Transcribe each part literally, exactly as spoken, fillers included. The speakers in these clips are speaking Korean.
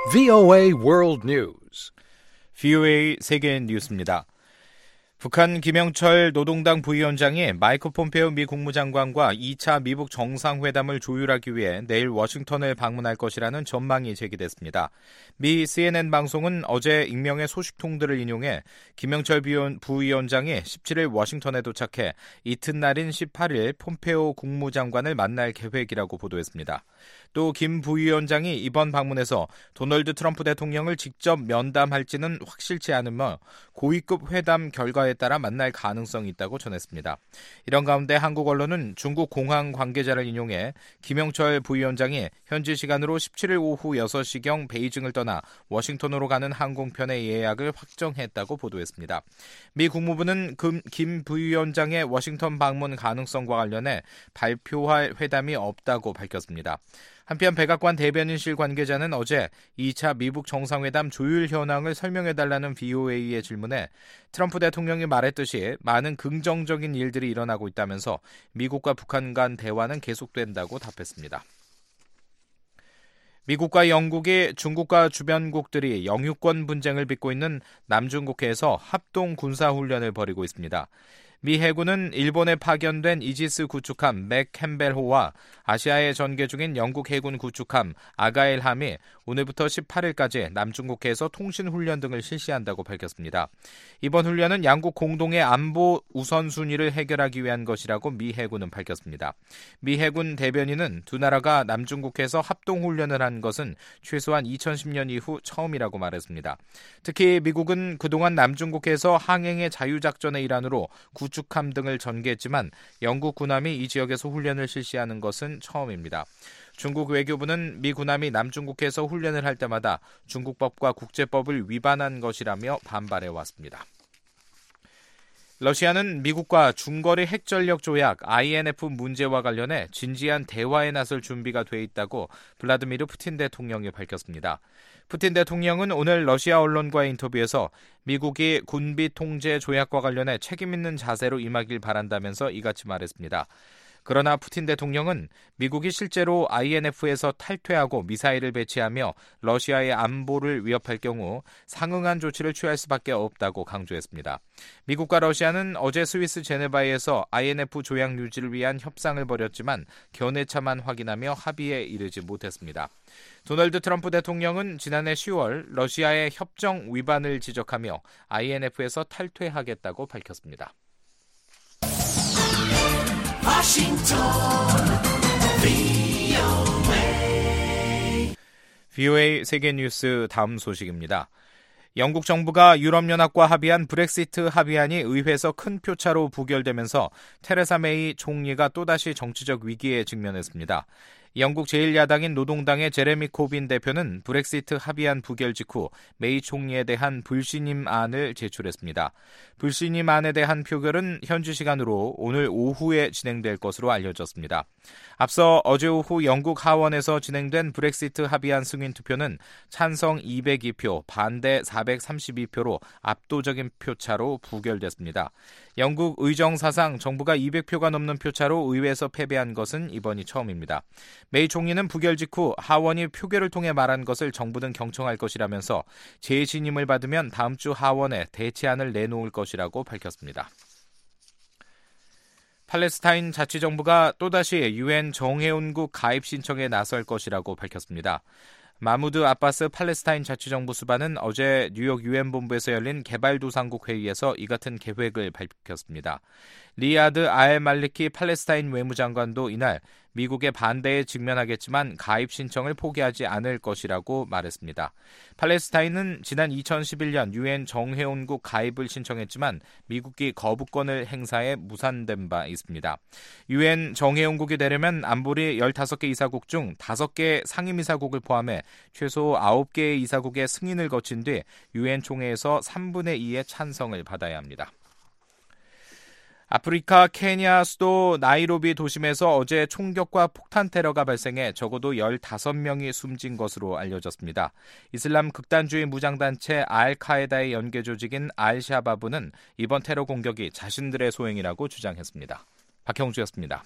브이오에이 World News. 브이오에이 세계 뉴스입니다. 북한 김영철 노동당 부위원장이 마이크 폼페오 미 국무장관과 이 차 미북 정상회담을 조율하기 위해 내일 워싱턴을 방문할 것이라는 전망이 제기됐습니다. 미 씨엔엔 방송은 어제 익명의 소식통들을 인용해 김영철 부위원장이 십칠일 워싱턴에 도착해 이튿날인 십팔일 폼페오 국무장관을 만날 계획이라고 보도했습니다. 또 김 부위원장이 이번 방문에서 도널드 트럼프 대통령을 직접 면담할지는 확실치 않으며 고위급 회담 결과에 따라 만날 가능성이 있다고 전했습니다. 이런 가운데 한국 언론은 중국 공항 관계자를 인용해 김영철 부위원장이 현지 시간으로 십칠일 오후 여섯 시경 베이징을 떠나 워싱턴으로 가는 항공편의 예약을 확정했다고 보도했습니다. 미 국무부는 김 부위원장의 워싱턴 방문 가능성과 관련해 발표할 회담이 없다고 밝혔습니다. 한편 백악관 대변인실 관계자는 어제 이 차 미북 정상회담 조율 현황을 설명해달라는 브이오에이의 질문에 트럼프 대통령이 말했듯이 많은 긍정적인 일들이 일어나고 있다면서 미국과 북한 간 대화는 계속된다고 답했습니다. 미국과 영국이 중국과 주변국들이 영유권 분쟁을 빚고 있는 남중국해에서 합동 군사훈련을 벌이고 있습니다. 미 해군은 일본에 파견된 이지스 구축함 맥캠벨호와 아시아에 전개 중인 영국 해군 구축함 아가일함이 오늘부터 십팔일까지 남중국해에서 통신훈련 등을 실시한다고 밝혔습니다. 이번 훈련은 양국 공동의 안보 우선순위를 해결하기 위한 것이라고 미 해군은 밝혔습니다. 미 해군 대변인은 두 나라가 남중국해에서 합동훈련을 한 것은 최소한 이천십 년 이후 처음이라고 말했습니다. 특히 미국은 그동안 남중국해에서 항행의 자유작전의 일환으로 구축함 등을 전개했지만 영국 군함이 이 지역에서 훈련을 실시하는 것은 처음입니다. 중국 외교부는 미 군함이 남중국해에서 훈련을 할 때마다 중국법과 국제법을 위반한 것이라며 반발해왔습니다. 러시아는 미국과 중거리 핵전력 조약 아이엔에프 문제와 관련해 진지한 대화에 나설 준비가 돼 있다고 블라디미르 푸틴 대통령이 밝혔습니다. 푸틴 대통령은 오늘 러시아 언론과의 인터뷰에서 미국이 군비 통제 조약과 관련해 책임 있는 자세로 임하길 바란다면서 이같이 말했습니다. 그러나 푸틴 대통령은 미국이 실제로 아이엔에프에서 탈퇴하고 미사일을 배치하며 러시아의 안보를 위협할 경우 상응한 조치를 취할 수밖에 없다고 강조했습니다. 미국과 러시아는 어제 스위스 제네바에서 아이엔에프 조약 유지를 위한 협상을 벌였지만 견해차만 확인하며 합의에 이르지 못했습니다. 도널드 트럼프 대통령은 지난해 시월 러시아의 협정 위반을 지적하며 아이엔에프에서 탈퇴하겠다고 밝혔습니다. 워싱턴 브이오에이 브이오에이 세계 뉴스 다음 소식입니다. 영국 정부가 유럽연합과 합의한 브렉시트 합의안이 의회에서 큰 표차로 부결되면서 테레사 메이 총리가 또다시 정치적 위기에 직면했습니다. 영국 제일 야당인 노동당의 제레미 코빈 대표는 브렉시트 합의안 부결 직후 메이 총리에 대한 불신임안을 제출했습니다. 불신임안에 대한 표결은 현지 시간으로 오늘 오후에 진행될 것으로 알려졌습니다. 앞서 어제 오후 영국 하원에서 진행된 브렉시트 합의안 승인 투표는 찬성 이백이 표, 반대 사백삼십이 표로 압도적인 표차로 부결됐습니다. 영국 의정사상 정부가 이백 표가 넘는 표차로 의회에서 패배한 것은 이번이 처음입니다. 메이 총리는 부결 직후 하원이 표결을 통해 말한 것을 정부는 경청할 것이라면서 재신임을 받으면 다음 주 하원에 대체안을 내놓을 것이라고 밝혔습니다. 팔레스타인 자치정부가 또다시 유엔 정회원국 가입 신청에 나설 것이라고 밝혔습니다. 마무드 아바스 팔레스타인 자치정부 수반은 어제 뉴욕 유엔 본부에서 열린 개발도상국 회의에서 이 같은 계획을 밝혔습니다. 리야드 알 말리키 팔레스타인 외무장관도 이날 미국의 반대에 직면하겠지만 가입 신청을 포기하지 않을 것이라고 말했습니다. 팔레스타인은 지난 이천십일 년 유엔 정회원국 가입을 신청했지만 미국이 거부권을 행사해 무산된 바 있습니다. 유엔 정회원국이 되려면 안보리 열다섯 개 이사국 중 다섯 개 상임이사국을 포함해 최소 아홉 개의 이사국의 승인을 거친 뒤 유엔 총회에서 삼분의 이의 찬성을 받아야 합니다. 아프리카 케냐 수도 나이로비 도심에서 어제 총격과 폭탄 테러가 발생해 적어도 열다섯 명이 숨진 것으로 알려졌습니다. 이슬람 극단주의 무장단체 알카에다의 연계 조직인 알샤바브는 이번 테러 공격이 자신들의 소행이라고 주장했습니다. 박형주였습니다.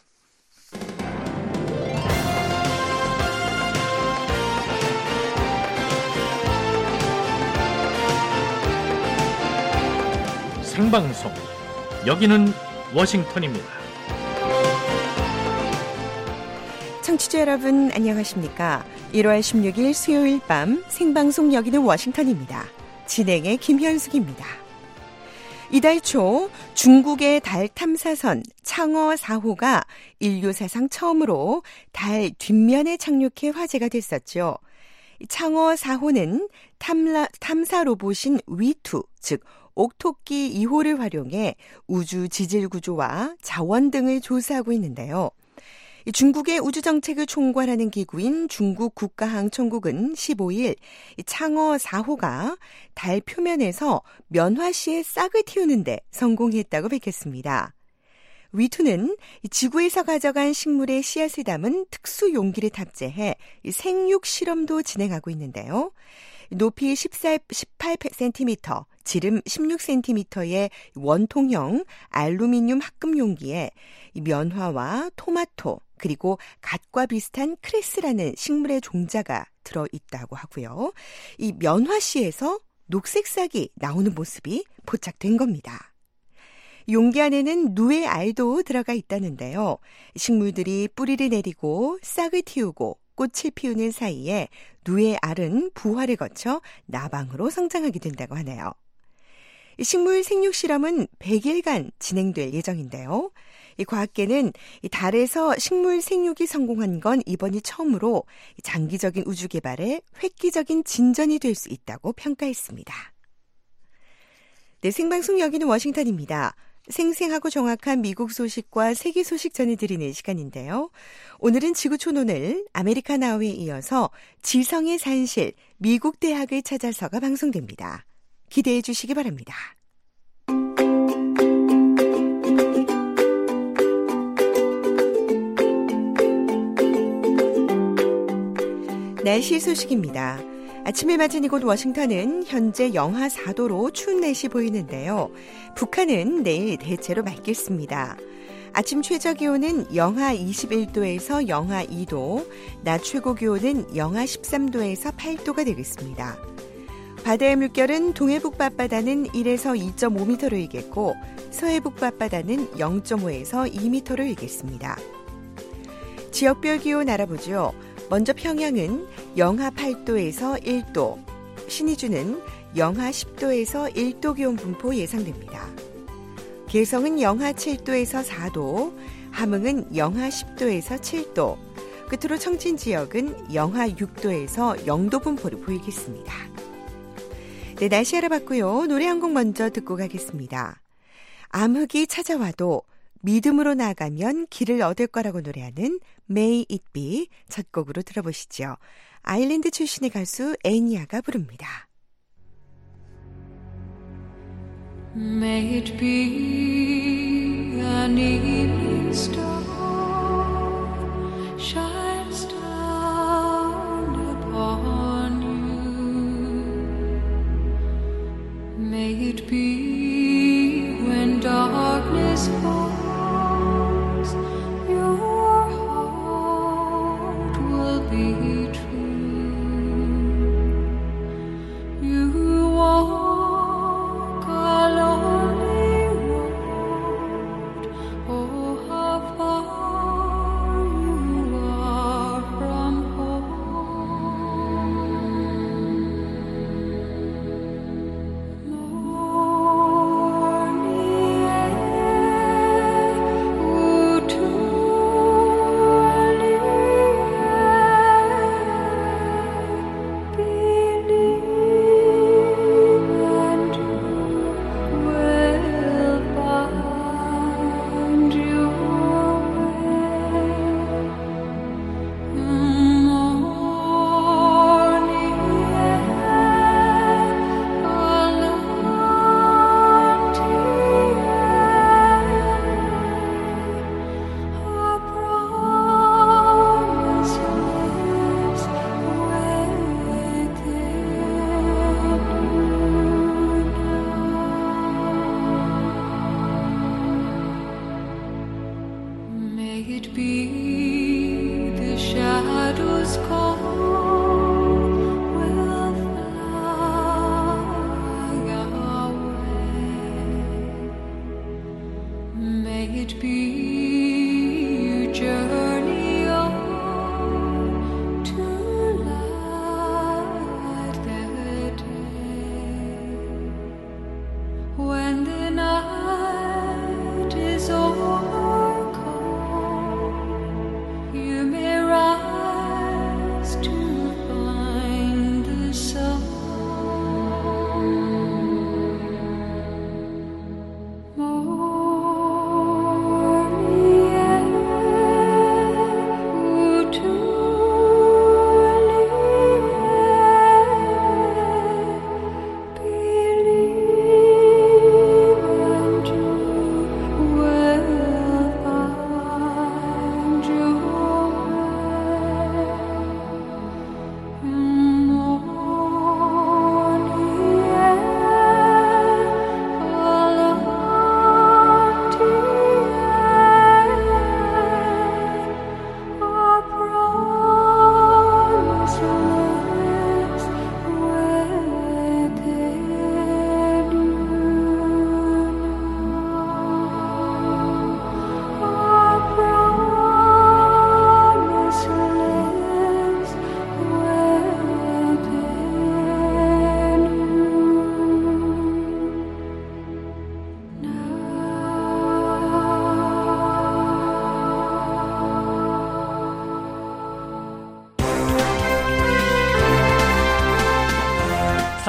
생방송. 여기는 워싱턴입니다. 청취자 여러분 안녕하십니까? 일월 십육일 수요일 밤 생방송 여기는 워싱턴입니다. 진행의 김현숙입니다. 이달 초 중국의 달 탐사선 창어 사 호가 인류 사상 처음으로 달 뒷면에 착륙해 화제가 됐었죠. 창어 사 호는 탐라, 탐사 로봇인 위투, 즉 옥토끼 이 호를 활용해 우주 지질 구조와 자원 등을 조사하고 있는데요. 중국의 우주정책을 총괄하는 기구인 중국 국가항천국은 십오일 창어 사 호가 달 표면에서 면화씨의 싹을 틔우는데 성공했다고 밝혔습니다. 위투는 지구에서 가져간 식물의 씨앗을 담은 특수 용기를 탑재해 생육 실험도 진행하고 있는데요. 높이 십팔 센티미터, 지름 십육 센티미터의 원통형 알루미늄 합금 용기에 면화와 토마토, 그리고 갓과 비슷한 크레스라는 식물의 종자가 들어있다고 하고요. 이 면화씨에서 녹색 싹이 나오는 모습이 포착된 겁니다. 용기 안에는 누의 알도 들어가 있다는데요. 식물들이 뿌리를 내리고 싹을 틔우고 꽃을 피우는 사이에 누의 알은 부화를 거쳐 나방으로 성장하게 된다고 하네요. 식물 생육 실험은 백일간 진행될 예정인데요. 이 과학계는 이 달에서 식물 생육이 성공한 건 이번이 처음으로 장기적인 우주 개발에 획기적인 진전이 될 수 있다고 평가했습니다. 네, 생방송 여기는 워싱턴입니다. 생생하고 정확한 미국 소식과 세계 소식 전해드리는 시간인데요. 오늘은 지구촌오늘 아메리카 나우에 이어서 지성의 산실 미국 대학을 찾아서가 방송됩니다. 기대해 주시기 바랍니다. 날씨 소식입니다. 아침을 맞은 이곳 워싱턴은 현재 영하 사 도로 추운 날씨 보이는데요. 북한은 내일 대체로 맑겠습니다. 아침 최저 기온은 영하 이십일 도에서 영하 이 도, 낮 최고 기온은 영하 십삼 도에서 팔 도가 되겠습니다. 바다의 물결은 동해북 밤바다는 일에서 이 점 오 미터로 일겠고 서해북 밤바다는 영 점 오에서 이 미터로 일겠습니다. 지역별 기온 알아보죠. 먼저 평양은 영하 팔 도에서 일 도, 신의주는 영하 십 도에서 일 도 기온 분포 예상됩니다. 개성은 영하 칠 도에서 사 도, 함흥은 영하 십 도에서 칠 도, 끝으로 청진 지역은 영하 육 도에서 영 도 분포를 보이겠습니다. 네, 날씨 알아봤고요. 노래 한 곡 먼저 듣고 가겠습니다. 암흑이 찾아와도 믿음으로 나아가면 길을 얻을 거라고 노래하는 May It Be 첫 곡으로 들어보시죠. 아일랜드 출신의 가수 애니아가 부릅니다. May it be an evening star shines down upon you. May it be when darkness falls you are.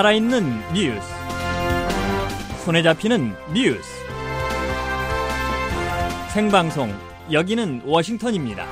살아있는 뉴스, 손에 잡히는 뉴스, 생방송, 여기는 워싱턴입니다.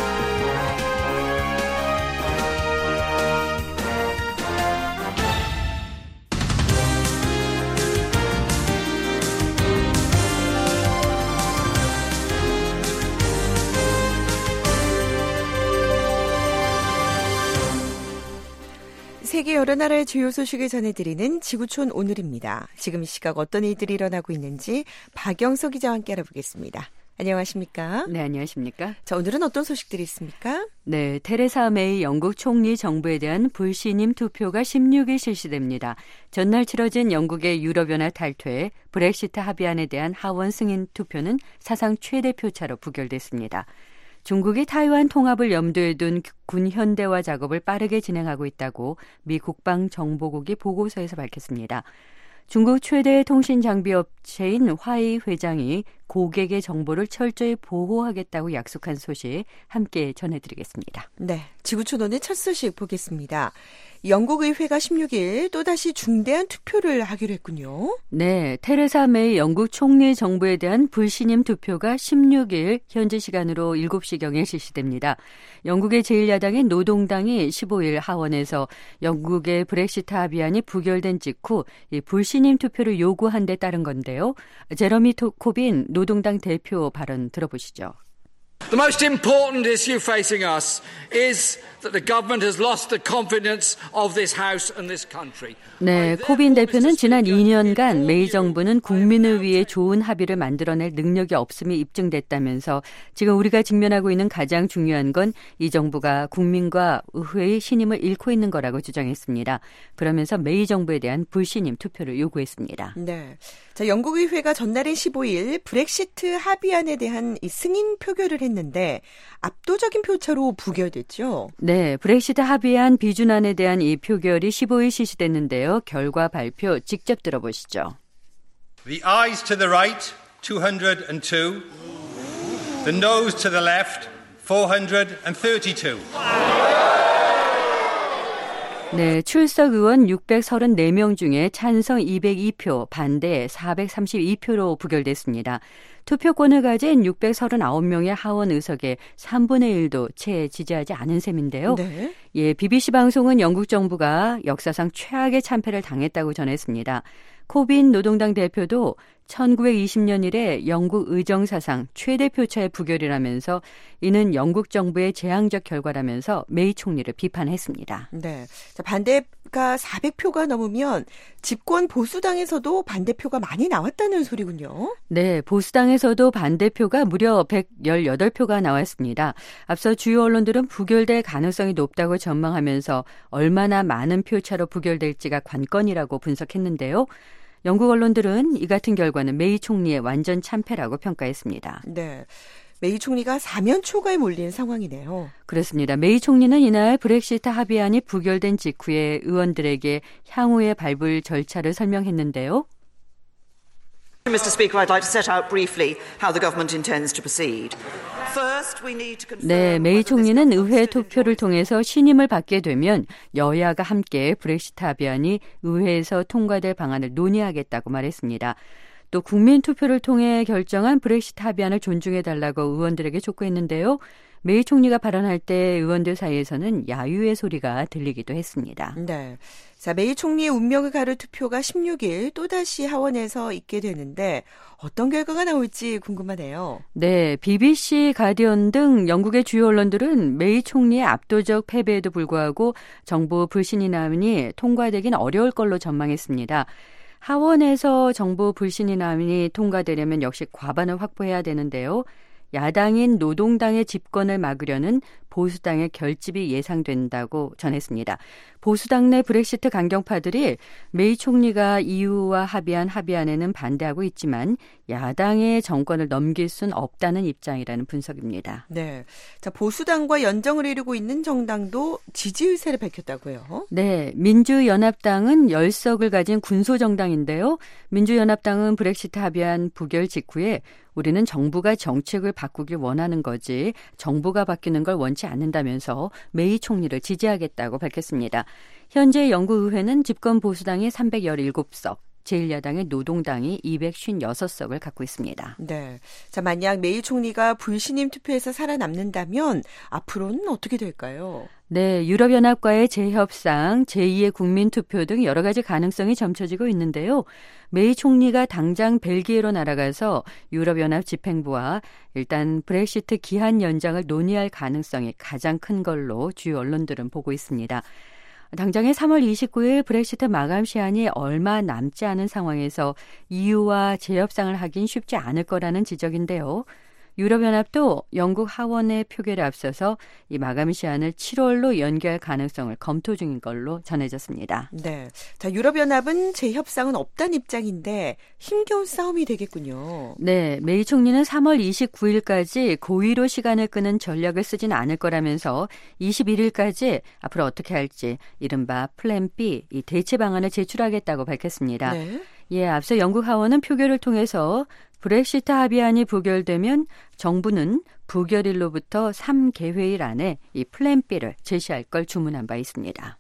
세계 여러 나라의 주요 소식을 전해드리는 지구촌 오늘입니다. 지금 이 시각 어떤 일들이 일어나고 있는지 박영석 기자와 함께 알아보겠습니다. 안녕하십니까? 네, 안녕하십니까? 자, 오늘은 어떤 소식들이 있습니까? 네, 테레사 메이 영국 총리 정부에 대한 불신임 투표가 십육 일 실시됩니다. 전날 치러진 영국의 유럽연합 탈퇴, 브렉시트 합의안에 대한 하원 승인 투표는 사상 최대 표차로 부결됐습니다. 중국이 타이완 통합을 염두에 둔 군 현대화 작업을 빠르게 진행하고 있다고 미 국방정보국이 보고서에서 밝혔습니다. 중국 최대 통신 장비 업체인 화웨이 회장이 고객의 정보를 철저히 보호하겠다고 약속한 소식 함께 전해드리겠습니다. 네, 지구촌 오늘 첫 소식 보겠습니다. 영국 의회가 십육 일 또다시 중대한 투표를 하기로 했군요. 네, 테레사 메이 영국 총리 정부에 대한 불신임 투표가 십육 일 현지 시간으로 일곱 시경에 실시됩니다. 영국의 제일 야당인 노동당이 십오 일 하원에서 영국의 브렉시트 합의안이 부결된 직후 이 불신임 투표를 요구한 데 따른 건데요. 제러미 코빈 노동당 대표 발언 들어보시죠. The most important issue facing us is that the government has lost the confidence of this House and this country. 네, 코빈 대표는 지난 이 년간 메이 정부는 국민을 위해 좋은 합의를 만들어낼 능력이 없음이 입증됐다면서 지금 우리가 직면하고 있는 가장 중요한 건 이 정부가 국민과 의회의 신임을 잃고 있는 거라고 주장했습니다. 그러면서 메이 정부에 대한 불신임 투표를 요구했습니다. 네, 자, 영국 의회가 전날인 십오 일 브렉시트 합의안에 대한 이 승인 표결을 했는데 압도적인 표차로 부결됐죠. 네, 브렉시트 합의안 비준안에 대한 이 표결이 십오 일 실시됐는데요. 결과 발표 직접 들어보시죠. The ayes to the right, two hundred two. The noes to the left, four hundred thirty-two. 네, 출석 의원 육백삼십사 명 중에 찬성 이백이 표, 반대 사백삼십이 표로 부결됐습니다. 투표권을 가진 육백삼십구 명의 하원 의석의 삼분의 일도 채 지지하지 않은 셈인데요. 네. 예, 비비씨 방송은 영국 정부가 역사상 최악의 참패를 당했다고 전했습니다. 코빈 노동당 대표도 천구백이십 년 이래 영국 의정사상 최대 표차의 부결이라면서 이는 영국 정부의 재앙적 결과라면서 메이 총리를 비판했습니다. 네, 자, 반대가 사백 표가 넘으면 집권 보수당에서도 반대표가 많이 나왔다는 소리군요. 네, 보수당에서도 반대표가 무려 백십팔 표가 나왔습니다. 앞서 주요 언론들은 부결될 가능성이 높다고 전망하면서 얼마나 많은 표차로 부결될지가 관건이라고 분석했는데요. 영국 언론들은 이 같은 결과는 메이 총리의 완전 참패라고 평가했습니다. 네, 메이 총리가 사면 초가에 몰린 상황이네요. 그렇습니다. 메이 총리는 이날 브렉시트 합의안이 부결된 직후에 의원들에게 향후에 밟을 절차를 설명했는데요. Mister Speaker, I'd like to set out briefly how the government intends to proceed. First, we need to confirm. 네, 메이 총리는 의회 투표를 통해서 신임을 받게 되면 여야가 함께 브렉시트 합의안이 의회에서 통과될 방안을 논의하겠다고 말했습니다. 또 국민 투표를 통해 결정한 브렉시트 합의안을 존중해달라고 의원들에게 촉구했는데요. 메이 총리가 발언할 때 의원들 사이에서는 야유의 소리가 들리기도 했습니다. 네, 자, 메이 총리의 운명을 가를 투표가 십육 일 또다시 하원에서 있게 되는데 어떤 결과가 나올지 궁금하네요. 네, 비비씨, 가디언 등 영국의 주요 언론들은 메이 총리의 압도적 패배에도 불구하고 정부 불신임안이 통과되긴 어려울 걸로 전망했습니다. 하원에서 정부 불신임안이 통과되려면 역시 과반을 확보해야 되는데요. 야당인 노동당의 집권을 막으려는 보수당의 결집이 예상된다고 전했습니다. 보수당 내 브렉시트 강경파들이 메이 총리가 이유와 합의한 합의안에는 반대하고 있지만 야당의 정권을 넘길 순 없다는 입장이라는 분석입니다. 네, 자, 보수당과 연정을 이루고 있는 정당도 지지 의사를 밝혔다고요? 네, 민주연합당은 열 석을 가진 군소정당인데요. 민주연합당은 브렉시트 합의안 부결 직후에 우리는 정부가 정책을 바꾸길 원하는 거지 정부가 바뀌는 걸 원치 변치 않는다면서 메이 총리를 지지하겠다고 밝혔습니다. 현재 영국의회는 집권 보수당이 삼백십칠 석, 제일 야당의 노동당이 이백오십육 석을 갖고 있습니다. 네. 자, 만약 메이 총리가 불신임 투표에서 살아남는다면 앞으로는 어떻게 될까요? 네, 유럽연합과의 재협상, 제이의 국민투표 등 여러 가지 가능성이 점쳐지고 있는데요. 메이 총리가 당장 벨기에로 날아가서 유럽연합 집행부와 일단 브렉시트 기한 연장을 논의할 가능성이 가장 큰 걸로 주요 언론들은 보고 있습니다. 당장의 삼월 이십구일 브렉시트 마감 시한이 얼마 남지 않은 상황에서 이유와 재협상을 하긴 쉽지 않을 거라는 지적인데요. 유럽연합도 영국 하원의 표결에 앞서서 이 마감 시한을 칠월로 연기할 가능성을 검토 중인 걸로 전해졌습니다. 네, 자 유럽연합은 재협상은 없다는 입장인데 힘겨운 싸움이 되겠군요. 네, 메이 총리는 삼월 이십구일까지 고의로 시간을 끄는 전략을 쓰진 않을 거라면서 이십일일까지 앞으로 어떻게 할지 이른바 플랜 B, 이 대체 방안을 제출하겠다고 밝혔습니다. 네. 예, 앞서 영국 하원은 표결을 통해서 브렉시트 합의안이 부결되면 정부는 부결일로부터 삼 개회일 안에 이 플랜 B를 제시할 걸 주문한 바 있습니다.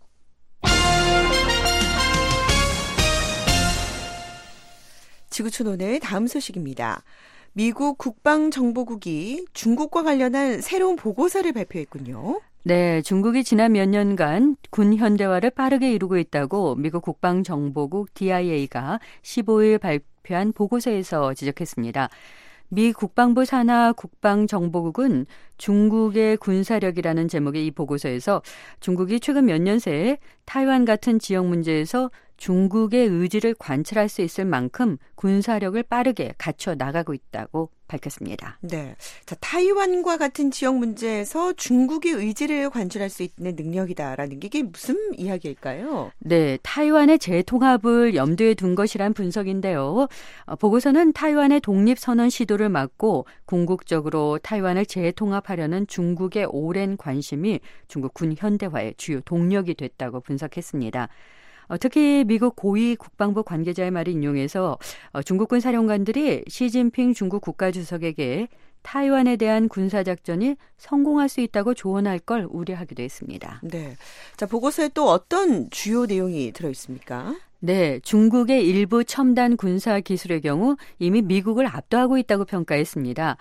지구촌 오늘 다음 소식입니다. 미국 국방정보국이 중국과 관련한 새로운 보고서를 발표했군요. 네, 중국이 지난 몇 년간 군 현대화를 빠르게 이루고 있다고 미국 국방정보국 디아이에이가 십오일 발표한 보고서에서 지적했습니다. 미 국방부 산하 국방정보국은 중국의 군사력이라는 제목의 이 보고서에서 중국이 최근 몇 년 새에 타이완 같은 지역 문제에서 중국의 의지를 관찰할 수 있을 만큼 군사력을 빠르게 갖춰 나가고 있다고 밝혔습니다. 네, 자 타이완과 같은 지역 문제에서 중국의 의지를 관찰할 수 있는 능력이다라는 게 이게 무슨 이야기일까요? 네, 타이완의 재통합을 염두에 둔 것이란 분석인데요. 어, 보고서는 타이완의 독립선언 시도를 막고 궁극적으로 타이완을 재통합하려는 중국의 오랜 관심이 중국 군 현대화의 주요 동력이 됐다고 분석했습니다. 특히 미국 고위 국방부 관계자의 말을 인용해서 중국군 사령관들이 시진핑 중국 국가주석에게 타이완에 대한 군사작전이 성공할 수 있다고 조언할 걸 우려하기도 했습니다. 네, 자 보고서에 또 어떤 주요 내용이 들어있습니까? 네, 중국의 일부 첨단 군사 기술의 경우 이미 미국을 압도하고 있다고 평가했습니다.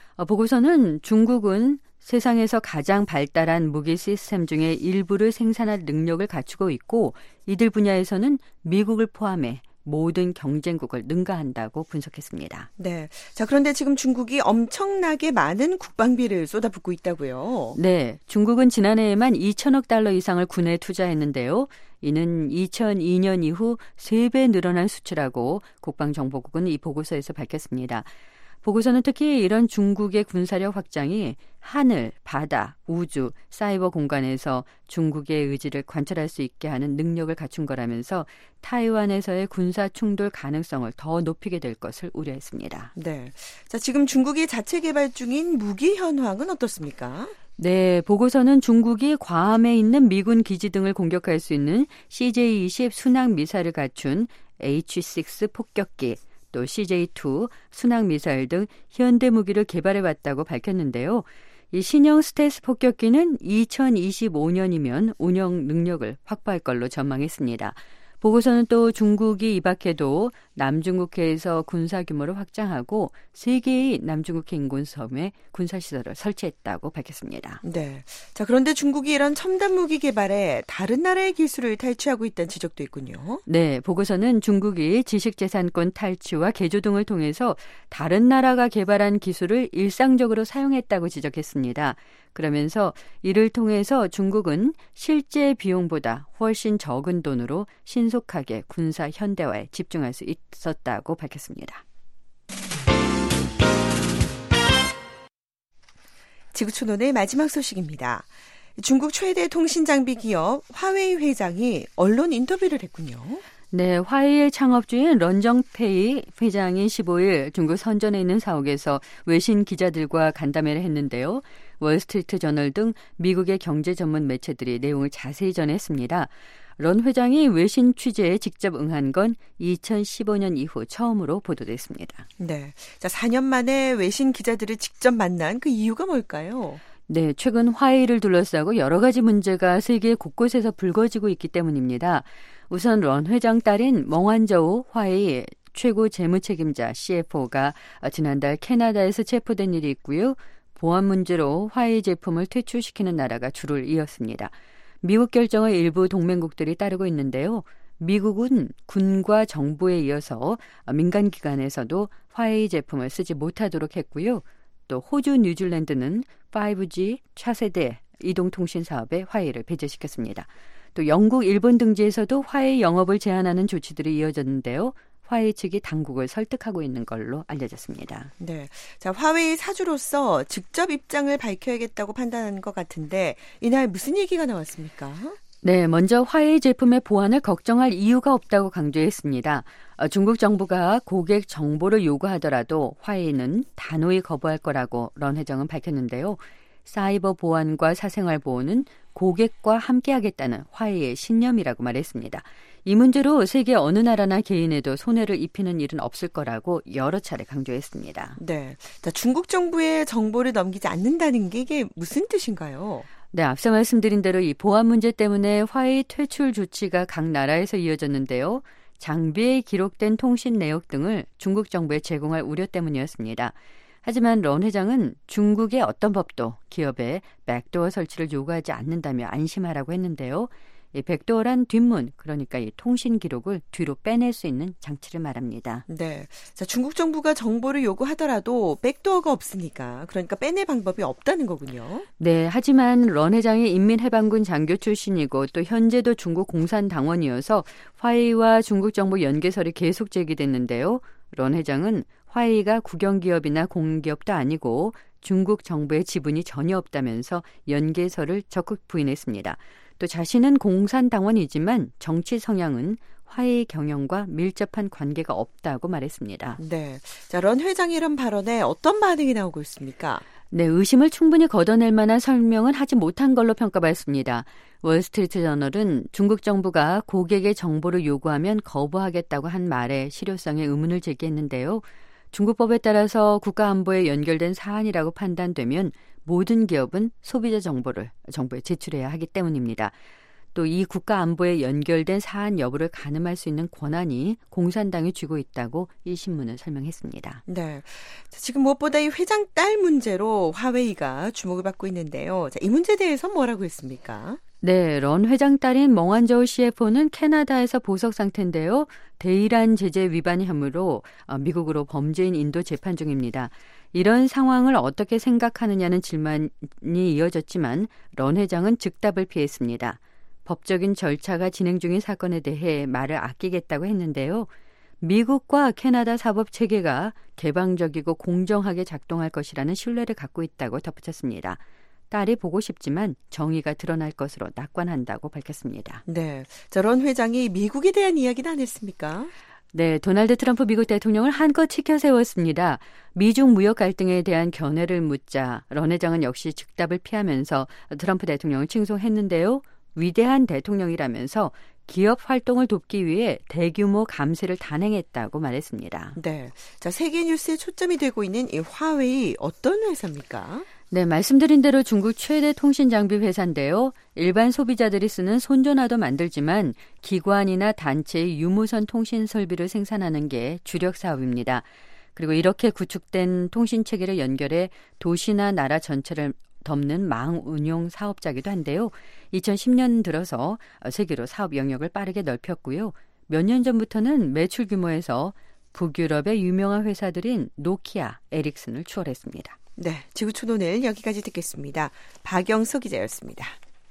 보고서는 중국은 세상에서 가장 발달한 무기 시스템 중에 일부를 생산할 능력을 갖추고 있고 이들 분야에서는 미국을 포함해 모든 경쟁국을 능가한다고 분석했습니다. 네, 자 그런데 지금 중국이 엄청나게 많은 국방비를 쏟아붓고 있다고요? 네, 중국은 지난해에만 이천억 달러 이상을 군에 투자했는데요. 이는 이천이년 이후 세 배 늘어난 수치라고 국방정보국은 이 보고서에서 밝혔습니다. 보고서는 특히 이런 중국의 군사력 확장이 하늘, 바다, 우주, 사이버 공간에서 중국의 의지를 관찰할 수 있게 하는 능력을 갖춘 거라면서 타이완에서의 군사 충돌 가능성을 더 높이게 될 것을 우려했습니다. 네, 자 지금 중국이 자체 개발 중인 무기 현황은 어떻습니까? 네, 보고서는 중국이 괌에 있는 미군 기지 등을 공격할 수 있는 씨제이 이십 순항 미사일을 갖춘 에이치 식스 폭격기, 또 씨제이 투 순항 미사일 등 현대 무기를 개발해왔다고 밝혔는데요. 이 신형 스텔스 폭격기는 이천이십오년이면 운영 능력을 확보할 걸로 전망했습니다. 보고서는 또 중국이 이 밖에도 남중국해에서 군사 규모를 확장하고 세 개의 남중국해 인근섬에 군사시설을 설치했다고 밝혔습니다. 네, 자 그런데 중국이 이런 첨단 무기 개발에 다른 나라의 기술을 탈취하고 있다는 지적도 있군요. 네, 보고서는 중국이 지식재산권 탈취와 개조 등을 통해서 다른 나라가 개발한 기술을 일상적으로 사용했다고 지적했습니다. 그러면서 이를 통해서 중국은 실제 비용보다 훨씬 적은 돈으로 신속하게 군사 현대화에 집중할 수 있었다고 밝혔습니다. 지구촌 오늘 마지막 소식입니다. 중국 최대 통신장비 기업 화웨이 회장이 언론 인터뷰를 했군요. 네, 화웨이의 창업주인 런정페이 회장이 십오일 중국 선전에 있는 사옥에서 외신 기자들과 간담회를 했는데요. 월스트리트 저널 등 미국의 경제 전문 매체들이 내용을 자세히 전했습니다. 런 회장이 외신 취재에 직접 응한 건 이천십오년 이후 처음으로 보도됐습니다. 네, 자 사 년 만에 외신 기자들을 직접 만난 그 이유가 뭘까요? 네, 최근 화웨이를 둘러싸고 여러 가지 문제가 세계 곳곳에서 불거지고 있기 때문입니다. 우선 런 회장 딸인 멍완저우 화웨이 최고 재무책임자 씨에프오가 지난달 캐나다에서 체포된 일이 있고요. 보안 문제로 화웨이 제품을 퇴출시키는 나라가 줄을 이었습니다. 미국 결정을 일부 동맹국들이 따르고 있는데요. 미국은 군과 정부에 이어서 민간기관에서도 화웨이 제품을 쓰지 못하도록 했고요. 또 호주, 뉴질랜드는 파이브지 차세대 이동통신 사업에 화웨이를 배제시켰습니다. 또 영국, 일본 등지에서도 화웨이 영업을 제한하는 조치들이 이어졌는데요. 화웨이 측이 당국을 설득하고 있는 걸로 알려졌습니다. 네, 자 화웨이 사주로서 직접 입장을 밝혀야겠다고 판단한 것 같은데 이날 무슨 얘기가 나왔습니까? 네, 먼저 화웨이 제품의 보안을 걱정할 이유가 없다고 강조했습니다. 중국 정부가 고객 정보를 요구하더라도 화웨이는 단호히 거부할 거라고 런 회장은 밝혔는데요. 사이버 보안과 사생활 보호는 고객과 함께하겠다는 화웨이의 신념이라고 말했습니다. 이 문제로 세계 어느 나라나 개인에도 손해를 입히는 일은 없을 거라고 여러 차례 강조했습니다. 네, 자, 중국 정부에 정보를 넘기지 않는다는 게 이게 무슨 뜻인가요? 네, 앞서 말씀드린 대로 이 보안 문제 때문에 화웨이 퇴출 조치가 각 나라에서 이어졌는데요. 장비에 기록된 통신 내역 등을 중국 정부에 제공할 우려 때문이었습니다. 하지만 런 회장은 중국의 어떤 법도 기업에 백도어 설치를 요구하지 않는다며 안심하라고 했는데요. 이 백도어란 뒷문, 그러니까 이 통신 기록을 뒤로 빼낼 수 있는 장치를 말합니다. 네, 자 중국 정부가 정보를 요구하더라도 백도어가 없으니까 그러니까 빼낼 방법이 없다는 거군요. 네, 하지만 런 회장이 인민해방군 장교 출신이고 또 현재도 중국 공산당원이어서 화웨이와 중국 정부 연계설이 계속 제기됐는데요. 런 회장은 화웨이가 국영기업이나 공기업도 아니고 중국 정부의 지분이 전혀 없다면서 연계설을 적극 부인했습니다. 또 자신은 공산당원이지만 정치 성향은 화웨이 경영과 밀접한 관계가 없다고 말했습니다. 네, 자, 런 회장의 이런 발언에 어떤 반응이 나오고 있습니까? 네, 의심을 충분히 걷어낼 만한 설명은 하지 못한 걸로 평가받습니다. 월스트리트 저널은 중국 정부가 고객의 정보를 요구하면 거부하겠다고 한 말에 실효성에 의문을 제기했는데요. 중국법에 따라서 국가안보에 연결된 사안이라고 판단되면 모든 기업은 소비자 정보를 정부에 제출해야 하기 때문입니다. 또 이 국가안보에 연결된 사안 여부를 가늠할 수 있는 권한이 공산당이 쥐고 있다고 이 신문은 설명했습니다. 네, 자, 지금 무엇보다 이 회장 딸 문제로 화웨이가 주목을 받고 있는데요. 자, 이 문제에 대해서 뭐라고 했습니까? 네, 런 회장 딸인 멍완저우 씨에프오는 캐나다에서 보석 상태인데요. 대이란 제재 위반 혐의로 미국으로 범죄인 인도 재판 중입니다. 이런 상황을 어떻게 생각하느냐는 질문이 이어졌지만 런 회장은 즉답을 피했습니다. 법적인 절차가 진행 중인 사건에 대해 말을 아끼겠다고 했는데요. 미국과 캐나다 사법 체계가 개방적이고 공정하게 작동할 것이라는 신뢰를 갖고 있다고 덧붙였습니다. 딸이 보고 싶지만 정의가 드러날 것으로 낙관한다고 밝혔습니다. 네, 자, 런 회장이 미국에 대한 이야기는 안 했습니까? 네, 도널드 트럼프 미국 대통령을 한껏 치켜 세웠습니다. 미중 무역 갈등에 대한 견해를 묻자 런 회장은 역시 즉답을 피하면서 트럼프 대통령을 칭송했는데요. 위대한 대통령이라면서 기업 활동을 돕기 위해 대규모 감세를 단행했다고 말했습니다. 네, 자, 세계 뉴스에 초점이 되고 있는 이 화웨이 어떤 회사입니까? 네, 말씀드린 대로 중국 최대 통신 장비 회사인데요. 일반 소비자들이 쓰는 손전화도 만들지만 기관이나 단체의 유무선 통신 설비를 생산하는 게 주력 사업입니다. 그리고 이렇게 구축된 통신 체계를 연결해 도시나 나라 전체를 덮는 망 운용 사업자기도 한데요. 이천십 년 들어서 세계로 사업 영역을 빠르게 넓혔고요. 몇 년 전부터는 매출 규모에서 북유럽의 유명한 회사들인 노키아, 에릭슨을 추월했습니다. 네, 지구촌 오늘 여기까지 듣겠습니다. 박영서 기자였습니다.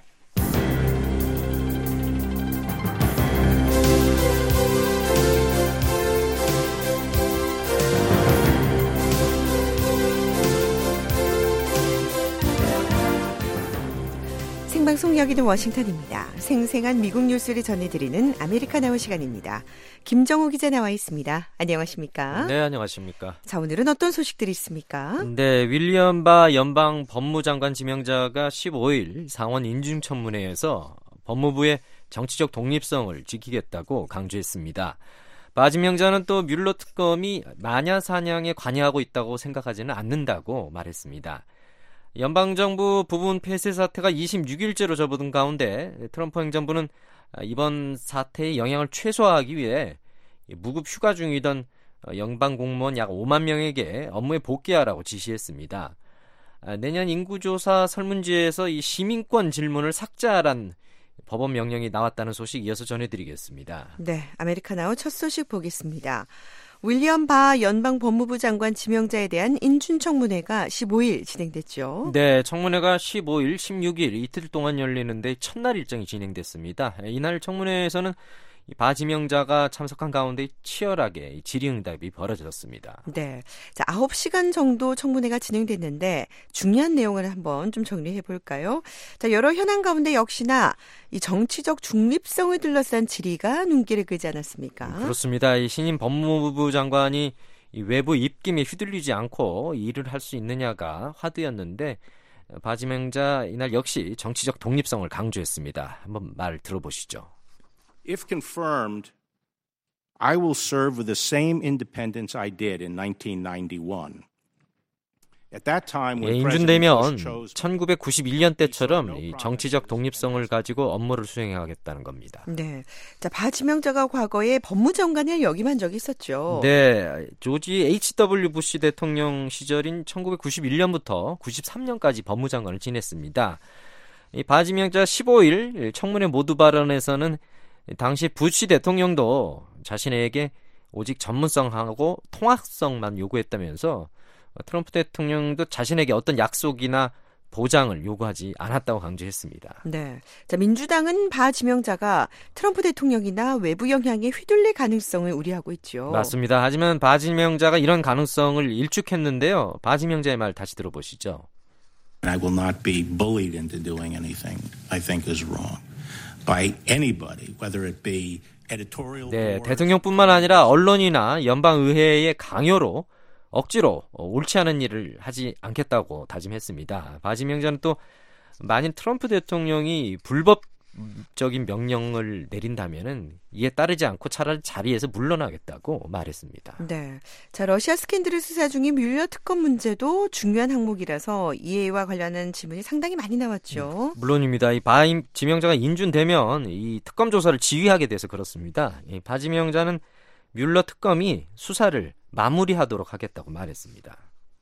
생방송 여기는 워싱턴입니다. 생생한 미국 뉴스를 전해드리는 아메리카나우 시간입니다. 김정우 기자 나와 있습니다. 안녕하십니까? 네, 안녕하십니까? 자, 오늘은 어떤 소식들이 있습니까? 네, 윌리엄 바 연방 법무장관 지명자가 십오일 상원 인준청문회에서 법무부의 정치적 독립성을 지키겠다고 강조했습니다. 바 지명자는 또 뮬러 특검이 마녀 사냥에 관여하고 있다고 생각하지는 않는다고 말했습니다. 연방정부 부분 폐쇄 사태가 이십육 일째로 접어든 가운데 트럼프 행정부는 이번 사태의 영향을 최소화하기 위해 무급 휴가 중이던 연방 공무원 약 오만 명에게 업무에 복귀하라고 지시했습니다. 내년 인구조사 설문지에서 이 시민권 질문을 삭제하란 법원 명령이 나왔다는 소식 이어서 전해드리겠습니다. 네, 아메리카나우 첫 소식 보겠습니다. 윌리엄 바 연방 법무부 장관 지명자에 대한 인준 청문회가 십오 일 진행됐죠. 네, 청문회가 십오 일, 십육 일 이틀 동안 열리는데 첫날 일정이 진행됐습니다. 이날 청문회에서는 바 지명자가 참석한 가운데 치열하게 질의응답이 벌어졌습니다. 네, 자 아홉 시간 정도 청문회가 진행됐는데 중요한 내용을 한번 좀 정리해 볼까요? 자, 여러 현안 가운데 역시나 이 정치적 중립성을 둘러싼 질의가 눈길을 끌지 않았습니까? 그렇습니다. 이 신임 법무부 장관이 이 외부 입김에 휘둘리지 않고 일을 할 수 있느냐가 화두였는데 바 지명자 이날 역시 정치적 독립성을 강조했습니다. 한번 말 들어보시죠. If confirmed, I will serve with the same independence I did in nineteen ninety-one. At that time, when 예, 인준되면 천구백구십일 년 때처럼 이 정치적 독립성을 가지고 업무를 수행하겠다는 겁니다. 네, 자, 바 지명자가 과거에 법무장관을 역임한 적이 있었죠. 네, 조지 에이치 더블유 부시 대통령 시절인 천구백구십일 년부터 구십삼 년까지 법무장관을 지냈습니다. 이 바 지명자 십오 일 청문회 모두 발언에서는 당시 부시 대통령도 자신에게 오직 전문성하고 통합성만 요구했다면서 트럼프 대통령도 자신에게 어떤 약속이나 보장을 요구하지 않았다고 강조했습니다. 네, 자 민주당은 바 지명자가 트럼프 대통령이나 외부 영향에 휘둘릴 가능성을 우려하고 있죠. 맞습니다. 하지만 바 지명자가 이런 가능성을 일축했는데요. 바 지명자의 말 다시 들어보시죠. I will not be bullied into doing anything I think is wrong. By anybody, whether it be editorial 네, 대통령뿐만 아니라 언론이나 연방의회의 강요로 억지로 옳지 않은 일을 하지 않겠다고 다짐했습니다. 바 지명자는 또 만일 트럼프 대통령이 불법적인 명령을 내린다면은 이에 따르지 않고 차라리 자리에서 물러나겠다고 말했습니다. 네, 자 러시아 스캔들을 수사 중인 뮬러 특검 문제도 중요한 항목이라서 이와 관련한 질문이 상당히 많이 나왔죠. 음, 물론입니다. 이 바 지명자가 인준되면 이 특검 조사를 지휘하게 돼서 그렇습니다. 이 바 지명자는 뮬러 특검이 수사를 마무리하도록 하겠다고 말했습니다.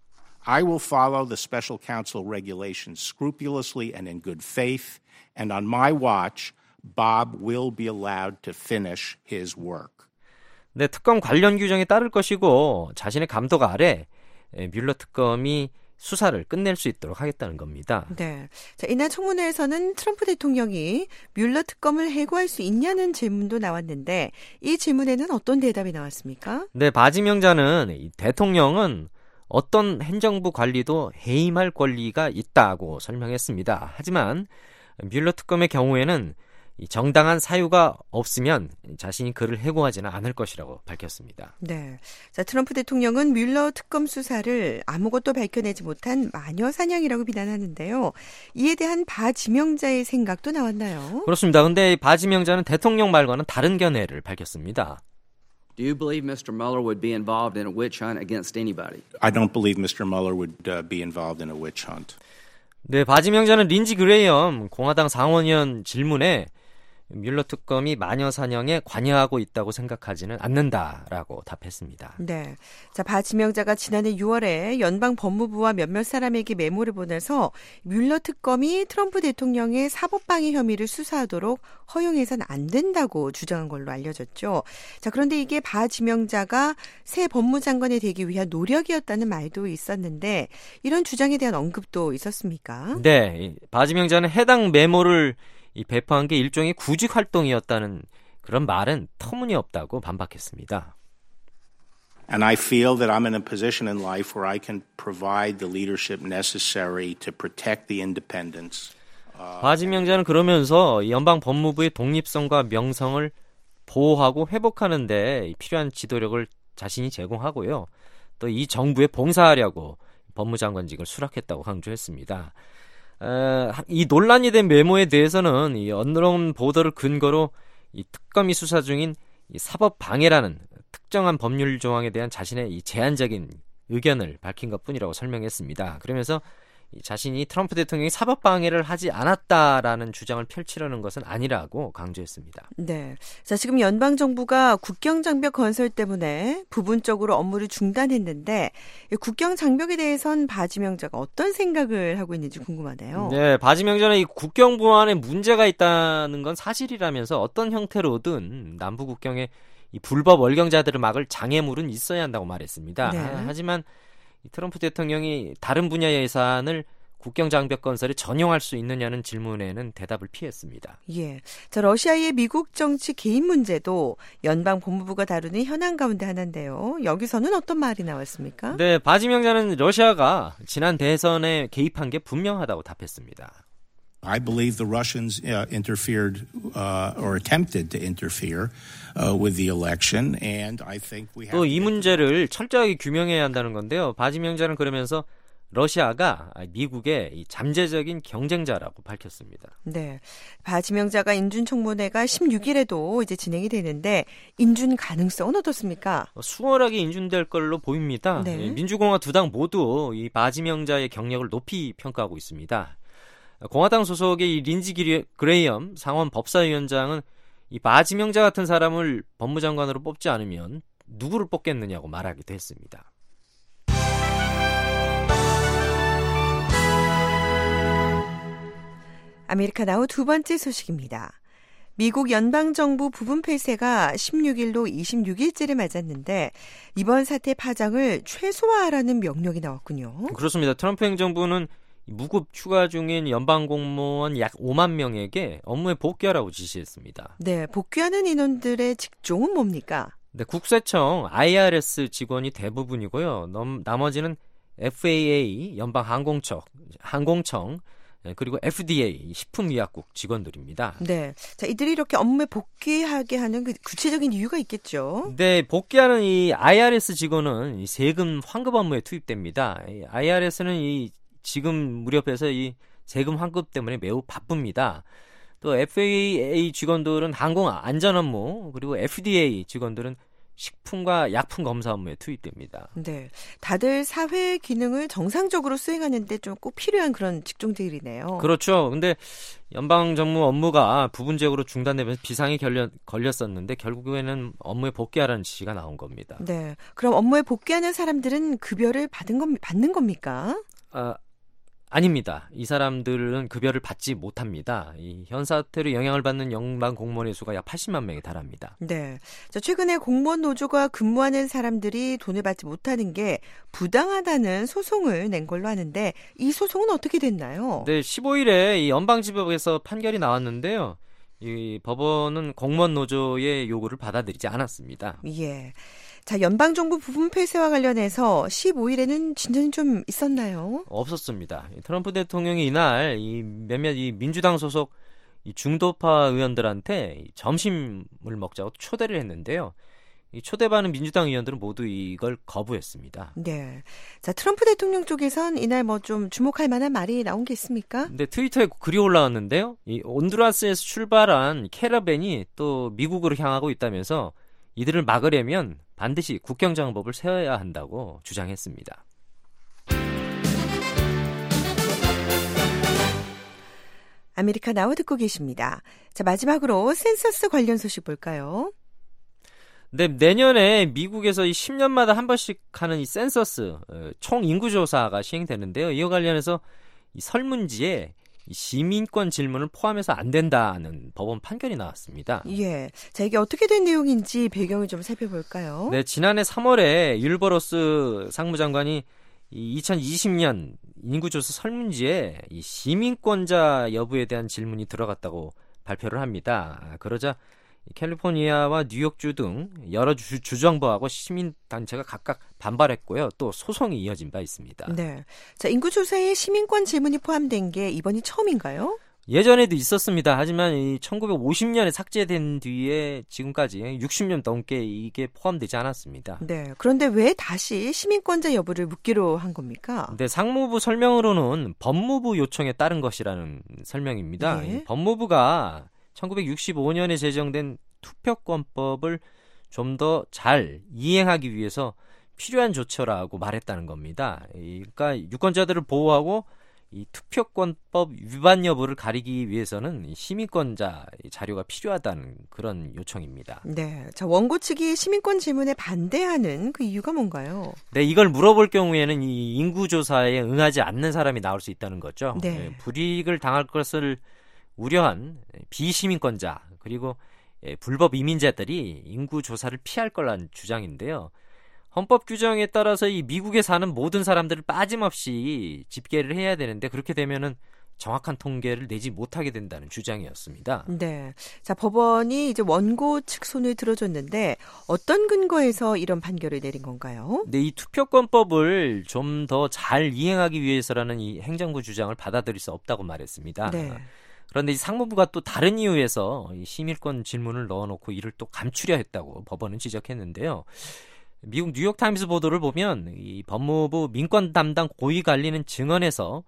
I will follow the special counsel regulations scrupulously and in good faith, and on my watch, Bob will be allowed to finish his work. 네, 특검 관련 규정에 따를 것이고 자신의 감독 아래 뮬러 특검이 수사를 끝낼 수 있도록 하겠다는 겁니다. 네, 자 이날 청문회에서는 트럼프 대통령이 뮬러 특검을 해고할 수 있냐는 질문도 나왔는데 이 질문에는 어떤 대답이 나왔습니까? 네, 바 지명자는 대통령은 어떤 행정부 관리도 해임할 권리가 있다고 설명했습니다. 하지만 뮬러 특검의 경우에는 정당한 사유가 없으면 자신이 그를 해고하지는 않을 것이라고 밝혔습니다. 네, 자 트럼프 대통령은 뮬러 특검 수사를 아무것도 밝혀내지 못한 마녀 사냥이라고 비난하는데요. 이에 대한 바 지명자의 생각도 나왔나요? 그렇습니다. 그런데 바 지명자는 대통령 말과는 다른 견해를 밝혔습니다. Do you believe Mister Mueller would be involved in a witch hunt against anybody? I don't believe Mister Mueller would uh, be involved in a witch hunt. 네, 바 지명자는 린지 그레이엄 공화당 상원의원 질문에 뮬러 특검이 마녀 사냥에 관여하고 있다고 생각하지는 않는다라고 답했습니다. 네, 자 바 지명자가 지난해 유월에 연방 법무부와 몇몇 사람에게 메모를 보내서 뮬러 특검이 트럼프 대통령의 사법방해 혐의를 수사하도록 허용해서는 안 된다고 주장한 걸로 알려졌죠. 자 그런데 이게 바 지명자가 새 법무장관이 되기 위한 노력이었다는 말도 있었는데 이런 주장에 대한 언급도 있었습니까? 네, 바 지명자는 해당 메모를 이 배포한 게 일종의 구직 활동이었다는 그런 말은 터무니없다고 반박했습니다. And I feel that I'm in a position in life where I can provide the leadership necessary to protect the independence. 바 지명자는 그러면서 연방 법무부의 독립성과 명성을 보호하고 회복하는 데 필요한 지도력을 자신이 제공하고요. 또 이 정부에 봉사하려고 법무장관직을 수락했다고 강조했습니다. 어, 이 논란이 된 메모에 대해서는 이 언론 보도를 근거로 이 특검이 수사 중인 이 사법 방해라는 특정한 법률 조항에 대한 자신의 이 제한적인 의견을 밝힌 것뿐이라고 설명했습니다. 그러면서 자신이 트럼프 대통령이 사법 방해를 하지 않았다라는 주장을 펼치려는 것은 아니라고 강조했습니다. 네. 자, 지금 연방 정부가 국경 장벽 건설 때문에 부분적으로 업무를 중단했는데 국경 장벽에 대해선 바지 명자가 어떤 생각을 하고 있는지 궁금하네요. 네, 바지 명자는 이 국경 보안에 문제가 있다는 건 사실이라면서 어떤 형태로든 남부 국경에 이 불법 월경자들을 막을 장애물은 있어야 한다고 말했습니다. 네. 하지만 트럼프 대통령이 다른 분야의 예산을 국경 장벽 건설에 전용할 수 있느냐는 질문에는 대답을 피했습니다. 예. 자, 러시아의 미국 정치 개입 문제도 연방 법무부가 다루는 현안 가운데 하나인데요. 여기서는 어떤 말이 나왔습니까? 네, 바지 명자는 러시아가 지난 대선에 개입한 게 분명하다고 답했습니다. I believe the Russians uh, interfered uh, or attempted to interfere uh, with the election, and I think we have. 또 이 문제를 철저하게 규명해야 한다는 건데요. 바지 명자는 그러면서 러시아가 미국의 이 잠재적인 경쟁자라고 밝혔습니다. 네, 바지 명자가 인준 청문회가 십육 일에도 이제 진행이 되는데 인준 가능성은 어떻습니까? 수월하게 인준될 걸로 보입니다. 네. 민주공화 두 당 모두 이 바지 명자의 경력을 높이 평가하고 있습니다. 공화당 소속의 이 린지 그레이엄 상원 법사위원장은 이 바지 명자 같은 사람을 법무장관으로 뽑지 않으면 누구를 뽑겠느냐고 말하기도 했습니다. 아메리카 나우 두 번째 소식입니다. 미국 연방정부 부분 폐쇄가 십육 일로 이십육 일째를 맞았는데 이번 사태 파장을 최소화하라는 명령이 나왔군요. 그렇습니다. 트럼프 행정부는 무급 휴가 중인 연방 공무원 약 오만 명에게 업무에 복귀하라고 지시했습니다. 네, 복귀하는 인원들의 직종은 뭡니까? 네, 국세청 아이알에스 직원이 대부분이고요. 넘, 나머지는 에프에이에이 연방 항공청, 항공청 그리고 에프디에이 식품의약국 직원들입니다. 네, 자 이들이 이렇게 업무에 복귀하게 하는 그 구체적인 이유가 있겠죠. 네, 복귀하는 이 아이알에스 직원은 이 세금 환급 업무에 투입됩니다. 이 아이알에스는 이 지금 무렵에서 이 세금 환급 때문에 매우 바쁩니다. 또 에프에이에이 직원들은 항공 안전 업무, 그리고 에프디에이 직원들은 식품과 약품 검사 업무에 투입됩니다. 네, 다들 사회 기능을 정상적으로 수행하는데 좀 꼭 필요한 그런 직종들이네요. 그렇죠. 근데 연방 정부 업무가 부분적으로 중단되면서 비상이 걸려, 걸렸었는데 결국에는 업무에 복귀하라는 지시가 나온 겁니다. 네, 그럼 업무에 복귀하는 사람들은 급여를 받은 건, 받는 겁니까? 아, 아닙니다. 이 사람들은 급여를 받지 못합니다. 이 현 사태로 영향을 받는 연방 공무원의 수가 약 팔십만 명에 달합니다. 네. 자, 최근에 공무원 노조가 근무하는 사람들이 돈을 받지 못하는 게 부당하다는 소송을 낸 걸로 아는데 이 소송은 어떻게 됐나요? 네, 십오 일에 이 연방지법에서 판결이 나왔는데요. 이 법원은 공무원 노조의 요구를 받아들이지 않았습니다. 예. 자, 연방정부 부분 폐쇄와 관련해서 십오 일에는 진전이 좀 있었나요? 없었습니다. 트럼프 대통령이 이날 이 몇몇 이 민주당 소속 이 중도파 의원들한테 점심을 먹자고 초대를 했는데요. 이 초대받은 민주당 의원들은 모두 이걸 거부했습니다. 네. 자, 트럼프 대통령 쪽에선 이날 뭐 좀 주목할 만한 말이 나온 게 있습니까? 네, 트위터에 글이 올라왔는데요. 이 온두라스에서 출발한 캐러밴이 또 미국으로 향하고 있다면서 이들을 막으려면 반드시 국경장법을 세워야 한다고 주장했습니다. 아메리카 나우 듣고 계십니다. 자, 마지막으로 센서스 관련 소식 볼까요? 네, 내년에 미국에서 이 십 년마다 한 번씩 하는 이 센서스 총 인구 조사가 시행되는데요. 이와 관련해서 이 설문지에 이 시민권 질문을 포함해서 안 된다는 법원 판결이 나왔습니다. 예. 자, 이게 어떻게 된 내용인지 배경을 좀 살펴볼까요? 네, 지난해 삼월에 율버로스 상무장관이 이 이천이십 년 인구조사 설문지에 이 시민권자 여부에 대한 질문이 들어갔다고 발표를 합니다. 그러자 캘리포니아와 뉴욕주 등 여러 주, 주정부하고 시민단체가 각각 반발했고요. 또 소송이 이어진 바 있습니다. 네. 자, 인구조사에 시민권 질문이 포함된 게 이번이 처음인가요? 예전에도 있었습니다. 하지만 이 천구백오십 년에 삭제된 뒤에 지금까지 육십 년 넘게 이게 포함되지 않았습니다. 네. 그런데 왜 다시 시민권자 여부를 묻기로 한 겁니까? 네, 상무부 설명으로는 법무부 요청에 따른 것이라는 설명입니다. 네. 법무부가 천구백육십오 년에 제정된 투표권법을 좀 더 잘 이행하기 위해서 필요한 조처라고 말했다는 겁니다. 그러니까 유권자들을 보호하고 이 투표권법 위반 여부를 가리기 위해서는 시민권자 자료가 필요하다는 그런 요청입니다. 네, 자 원고 측이 시민권 질문에 반대하는 그 이유가 뭔가요? 네, 이걸 물어볼 경우에는 이 인구 조사에 응하지 않는 사람이 나올 수 있다는 거죠. 네. 네, 불이익을 당할 것을 우려한 비시민권자 그리고 불법 이민자들이 인구 조사를 피할 거란 주장인데요. 헌법 규정에 따라서 이 미국에 사는 모든 사람들을 빠짐없이 집계를 해야 되는데 그렇게 되면은 정확한 통계를 내지 못하게 된다는 주장이었습니다. 네. 자, 법원이 이제 원고 측 손을 들어줬는데 어떤 근거에서 이런 판결을 내린 건가요? 네, 이 투표권법을 좀 더 잘 이행하기 위해서라는 이 행정부 주장을 받아들일 수 없다고 말했습니다. 네. 그런데 이 상무부가 또 다른 이유에서 이 시민권 질문을 넣어놓고 이를 또 감추려 했다고 법원은 지적했는데요. 미국 뉴욕타임스 보도를 보면 이 법무부 민권 담당 고위 관리는 증언에서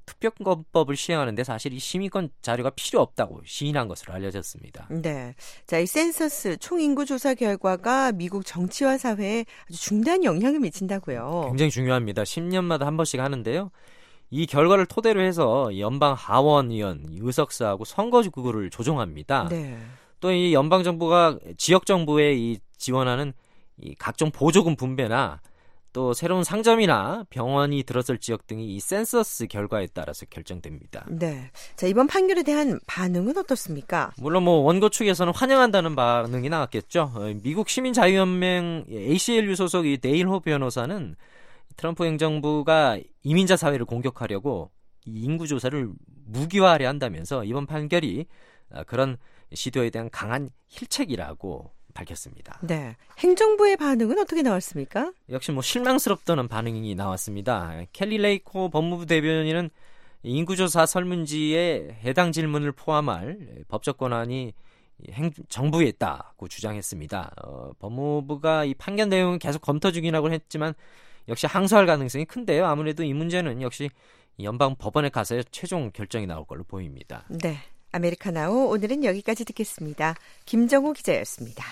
투표권법을 시행하는데 사실 이 시민권 자료가 필요 없다고 시인한 것으로 알려졌습니다. 네, 자, 이 센서스 총인구 조사 결과가 미국 정치와 사회에 아주 중대한 영향을 미친다고요. 굉장히 중요합니다. 십 년마다 한 번씩 하는데요. 이 결과를 토대로 해서 연방 하원의원, 의석수하고 선거구를 조정합니다. 네. 또 이 연방 정부가 지역 정부에 이 지원하는 이 각종 보조금 분배나 또 새로운 상점이나 병원이 들어설 지역 등이 이 센서스 결과에 따라서 결정됩니다. 네. 자, 이번 판결에 대한 반응은 어떻습니까? 물론 뭐 원고 측에서는 환영한다는 반응이 나왔겠죠. 미국 시민자유연맹 에이씨엘유 소속 이 데일호 변호사는 트럼프 행정부가 이민자 사회를 공격하려고 이 인구 조사를 무기화하려 한다면서 이번 판결이 그런 시도에 대한 강한 힐책이라고 밝혔습니다. 네, 행정부의 반응은 어떻게 나왔습니까? 역시 뭐 실망스럽다는 반응이 나왔습니다. 켈리 레이코 법무부 대변인은 인구조사 설문지에 해당 질문을 포함할 법적 권한이 행, 정부에 있다고 주장했습니다. 어, 법무부가 이 판결 내용은 계속 검토 중이라고 했지만 역시 항소할 가능성이 큰데요. 아무래도 이 문제는 역시 연방 법원에 가서 최종 결정이 나올 걸로 보입니다. 네, 아메리카나오 오늘은 여기까지 듣겠습니다. 김정호 기자였습니다.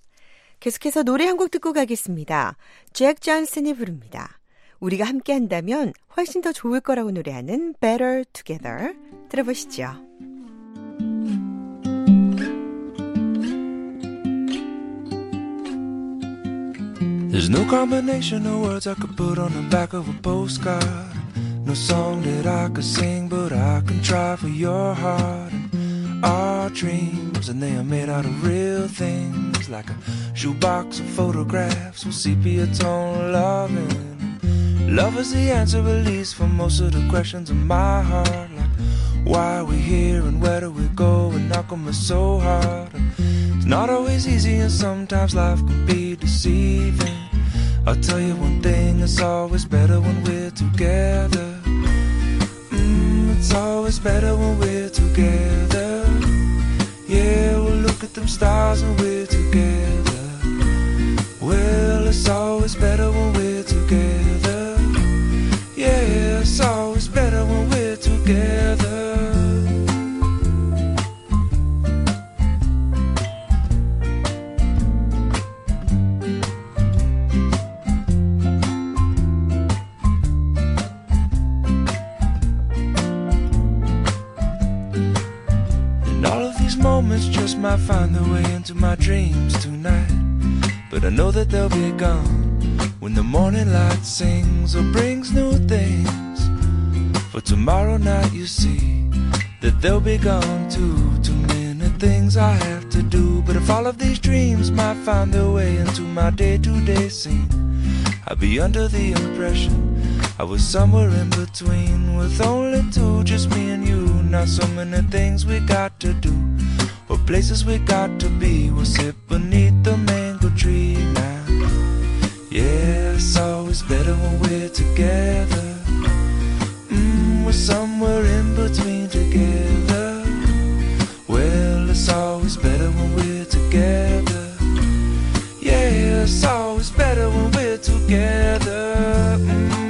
계속해서 노래 한 곡 듣고 가겠습니다. 잭 존슨이 부릅니다. 우리가 함께 한다면 훨씬 더 좋을 거라고 노래하는 Better Together 들어보시죠. There's no combination of words I could put on the back of a postcard. No song that I could sing, but I can try for your heart. And our dreams, and they are made out of real things, like a shoebox of photographs with sepia tone loving. Love is the answer, at least, for most of the questions in my heart. Like, why are we here and where do we go? And how come it's so hard? It's not always easy, and sometimes life can be deceiving. I'll tell you one thing, it's always better when we're together. Mm, it's always better when we're together. Yeah, we'll look at them stars when we're together. Well, it's always better when we're together. Yeah, it's always better when we're together. Moments just might find their way into my dreams tonight, but I know that they'll be gone when the morning light sings or brings new things. For tomorrow night you see that they'll be gone too. Too many things I have to do, but if all of these dreams might find their way into my day-to-day scene, I'd be under the impression I was somewhere in between, with only two, just me and you. Not so many things we got to do, or places we got to be. We'll sit beneath the mango tree now. Yeah, it's always better when we're together. Mm, we're somewhere in between together. Well, it's always better when we're together. Yeah, it's always better when we're together. Mm.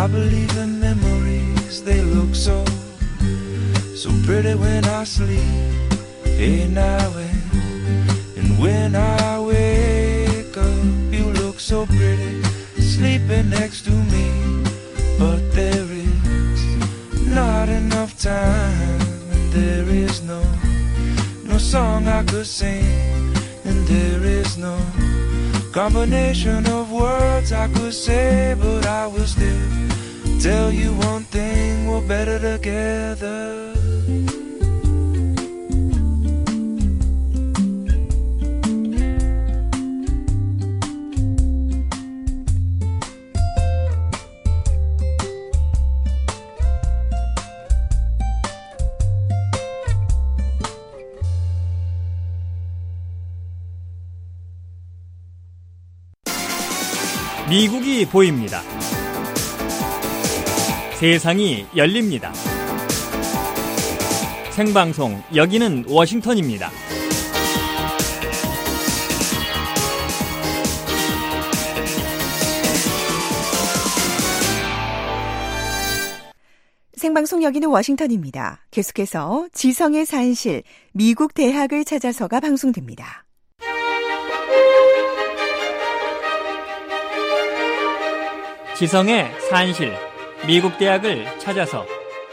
I believe the memories, they look so, so pretty when I sleep. Hey now and, and when I wake up, you look so pretty, sleeping next to me. But there is not enough time, and there is no, no song I could sing, and there is no combination of words I could say, but I will still tell you one thing, we're better together. 미국이 보입니다. 세상이 열립니다. 생방송, 여기는 워싱턴입니다. 생방송 여기는 워싱턴입니다. 계속해서 지성의 산실, 미국 대학을 찾아서가 방송됩니다. 지성의 산실, 미국 대학을 찾아서.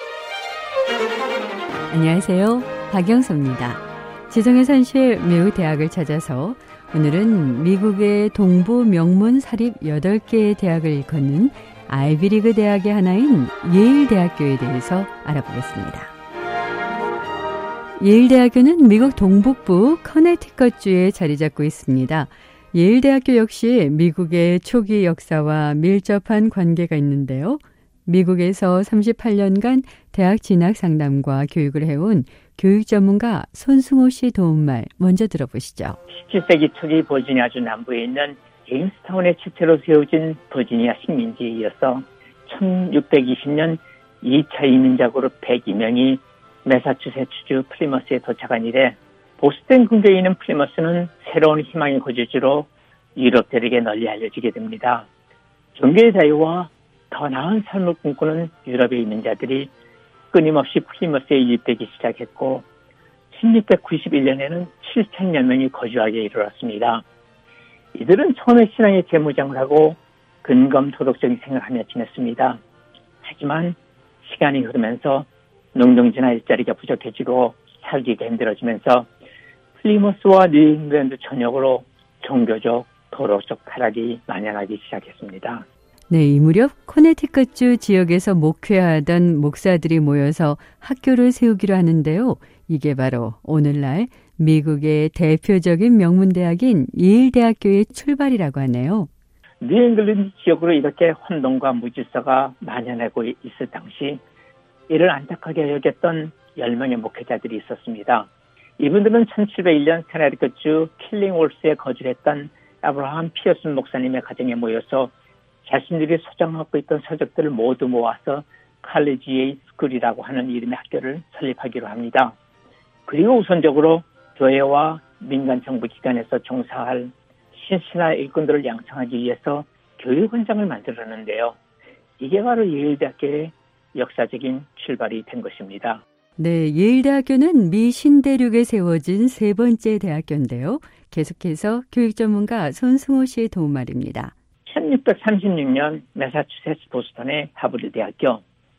안녕하세요. 박영서입니다. 지성의 산실, 미국 대학을 찾아서 오늘은 미국의 동부 명문 사립 여덟 개의 대학을 일컫는 아이비리그 대학의 하나인 예일대학교에 대해서 알아보겠습니다. 예일대학교는 미국 동북부 커네티컷주에 자리 잡고 있습니다. 예일대학교 역시 미국의 초기 역사와 밀접한 관계가 있는데요. 미국에서 삼십팔 년간 대학 진학 상담과 교육을 해온 교육 전문가 손승호 씨 도움말 먼저 들어보시죠. 십칠 세기 초기 버지니아주 남부에 있는 제임스타운의 주체로 세워진 버지니아 식민지에 이어서 천육백이십 년 이 차 이민자 그룹 백이 명이 매사추세츠주 플리머스에 도착한 이래 보스턴 근교에 있는 플리머스는 새로운 희망의 거주지로 유럽들에게 널리 알려지게 됩니다. 종교의 자유와 더 나은 삶을 꿈꾸는 유럽의 이민자들이 끊임없이 플리머스에 유입되기 시작했고 천육백구십일 년에는 칠천여 명이 거주하게 이르렀습니다. 이들은 처음에 신앙의 재무장을 하고 근검토독적인 생각하며 지냈습니다. 하지만 시간이 흐르면서 농경지나 일자리가 부족해지고 살기가 힘들어지면서 플리머스와 뉴잉글랜드 전역으로 종교적, 도덕적 타락이 만연하기 시작했습니다. 네, 이 무렵 코네티컷주 지역에서 목회하던 목사들이 모여서 학교를 세우기로 하는데요. 이게 바로 오늘날 미국의 대표적인 명문대학인 예일대학교의 출발이라고 하네요. 뉴잉글랜드 지역으로 이렇게 혼돈과 무질서가 만연하고 있을 당시 이를 안타깝게 여겼던 열 명의 목회자들이 있었습니다. 이분들은 천칠백일 년 커네티컷주 킬링월스에 거주했던 아브라함 피어슨 목사님의 가정에 모여서 자신들이 소장하고 있던 서적들을 모두 모아서 칼리지에이 스쿨이라고 하는 이름의 학교를 설립하기로 합니다. 그리고 우선적으로 교회와 민간 정부 기관에서 종사할 신신한 일꾼들을 양성하기 위해서 교육원장을 만들었는데요. 이게 바로 예일대학교의 역사적인 출발이 된 것입니다. 네, 예일대학교는 미 신대륙에 세워진 세 번째 대학교인데요. 계속해서 교육 전문가 손승호 씨의 도움말입니다. 천육백삼십육 년 매사추세츠 보스턴의 하버드 대학교,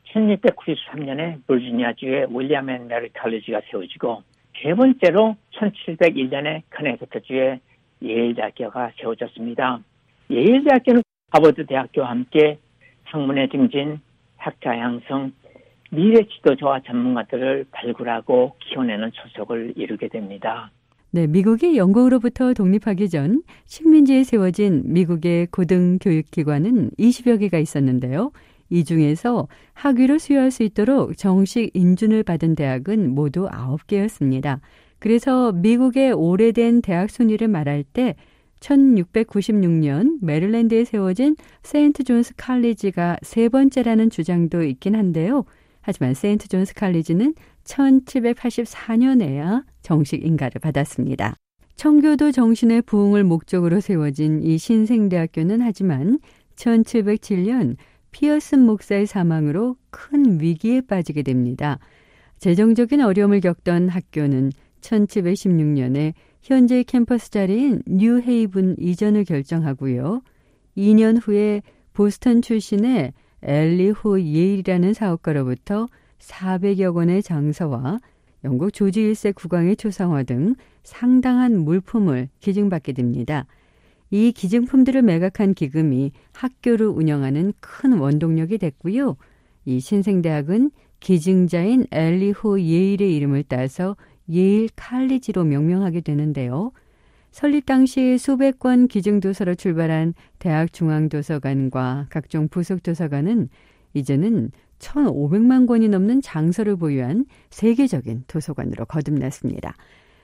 천육백구십삼 년에 버지니아주의 윌리엄 앤 메리 칼리지가 세워지고 세 번째로 천칠백일 년에 커네티컷주의 예일대학교가 세워졌습니다. 예일대학교는 하버드 대학교와 함께 학문의 증진, 학자 양성, 미래 지도자와 전문가들을 발굴하고 키워내는 초석을 이루게 됩니다. 네, 미국이 영국으로부터 독립하기 전 식민지에 세워진 미국의 고등교육기관은 이십여 개가 있었는데요. 이 중에서 학위를 수여할 수 있도록 정식 인준을 받은 대학은 모두 아홉 개였습니다. 그래서 미국의 오래된 대학 순위를 말할 때 천육백구십육 년 메릴랜드에 세워진 세인트 존스 칼리지가 세 번째라는 주장도 있긴 한데요. 하지만 세인트 존스 칼리지는 천칠백팔십사 년에야 정식 인가를 받았습니다. 청교도 정신의 부흥을 목적으로 세워진 이 신생대학교는 하지만 천칠백칠 년 피어슨 목사의 사망으로 큰 위기에 빠지게 됩니다. 재정적인 어려움을 겪던 학교는 천칠백십육 년에 현재 캠퍼스 자리인 뉴헤이븐 이전을 결정하고요. 이 년 후에 보스턴 출신의 엘리호 예일이라는 사업가로부터 사백여 권의 장서와 영국 조지 일 세 국왕의 초상화 등 상당한 물품을 기증받게 됩니다. 이 기증품들을 매각한 기금이 학교를 운영하는 큰 원동력이 됐고요. 이 신생대학은 기증자인 엘리호 예일의 이름을 따서 예일 칼리지로 명명하게 되는데요. 설립 당시 수백 권 기증도서로 출발한 대학 중앙도서관과 각종 부속도서관은 이제는 천오백만 권이 넘는 장서를 보유한 세계적인 도서관으로 거듭났습니다.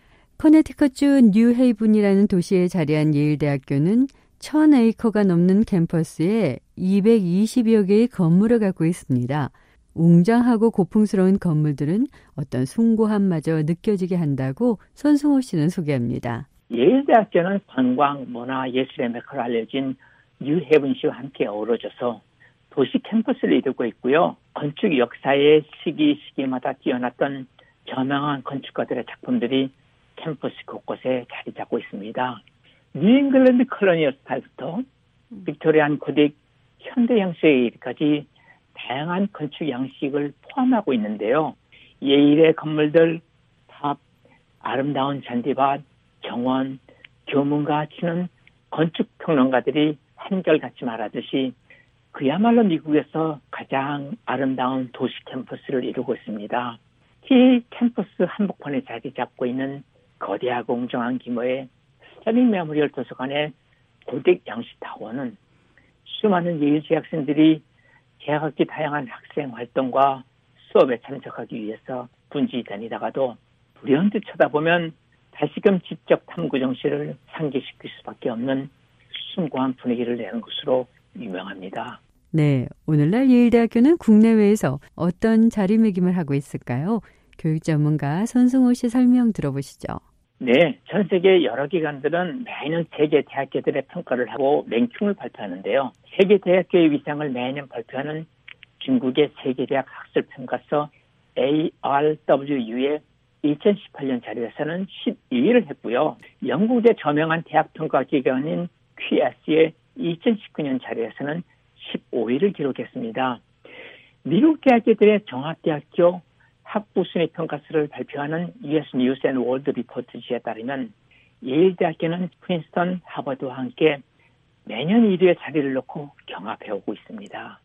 커네티컷주 뉴헤이븐이라는 도시에 자리한 예일대학교는 천 에이커가 넘는 캠퍼스에 이백이십여 개의 건물을 갖고 있습니다. 웅장하고 고풍스러운 건물들은 어떤 숭고함마저 느껴지게 한다고 손승호 씨는 소개합니다. 예일대학교는 관광, 문화, 예술의 메카로 알려진 뉴헤븐시와 함께 어우러져서 도시 캠퍼스를 이루고 있고요. 건축 역사의 시기 시기마다 뛰어났던 저명한 건축가들의 작품들이 캠퍼스 곳곳에 자리 잡고 있습니다. 뉴잉글랜드 컬로니얼 스타일부터 빅토리안 고딕, 현대 형식에 이르기까지 다양한 건축 양식을 포함하고 있는데요. 예일의 건물들, 탑, 아름다운 잔디밭, 정원, 교문과 치는 건축평론가들이 한결같이 말하듯이 그야말로 미국에서 가장 아름다운 도시 캠퍼스를 이루고 있습니다. 이 캠퍼스 한복판에 자리 잡고 있는 거대하고 웅장한 규모의 스터링 메모리얼 도서관의 고딕 양식타워는 수많은 예일 재학생들이 개학기 다양한 학생 활동과 수업에 참석하기 위해서 분주히 다니다가도 불현듯 쳐다보면 다시금 지적 탐구 정신을 상기시킬 수밖에 없는 숭고한 분위기를 내는 것으로 유명합니다. 네, 오늘날 예일대학교는 국내외에서 어떤 자리매김을 하고 있을까요? 교육 전문가 손승호 씨 설명 들어보시죠. 네, 전 세계 여러 기관들은 매년 세계 대학교들의 평가를 하고 랭킹을 발표하는데요. 세계 대학교의 위상을 매년 발표하는 중국의 세계대학 학술평가서 에이알더블유유의 이천십팔 년 자료에서는 십이 위를 했고요. 영국의 저명한 대학평가 기관인 큐에스의 이천십구 년 자료에서는 십오 위를 기록했습니다. 미국 대학교들의 종합대학교 학부 순위 평가서를 발표하는 유에스 뉴스 앤 월드 리포트지에 따르면 예일대학교는 프린스턴, 하버드와 함께 매년 일 위의 자리를 놓고 경합해오고 있습니다.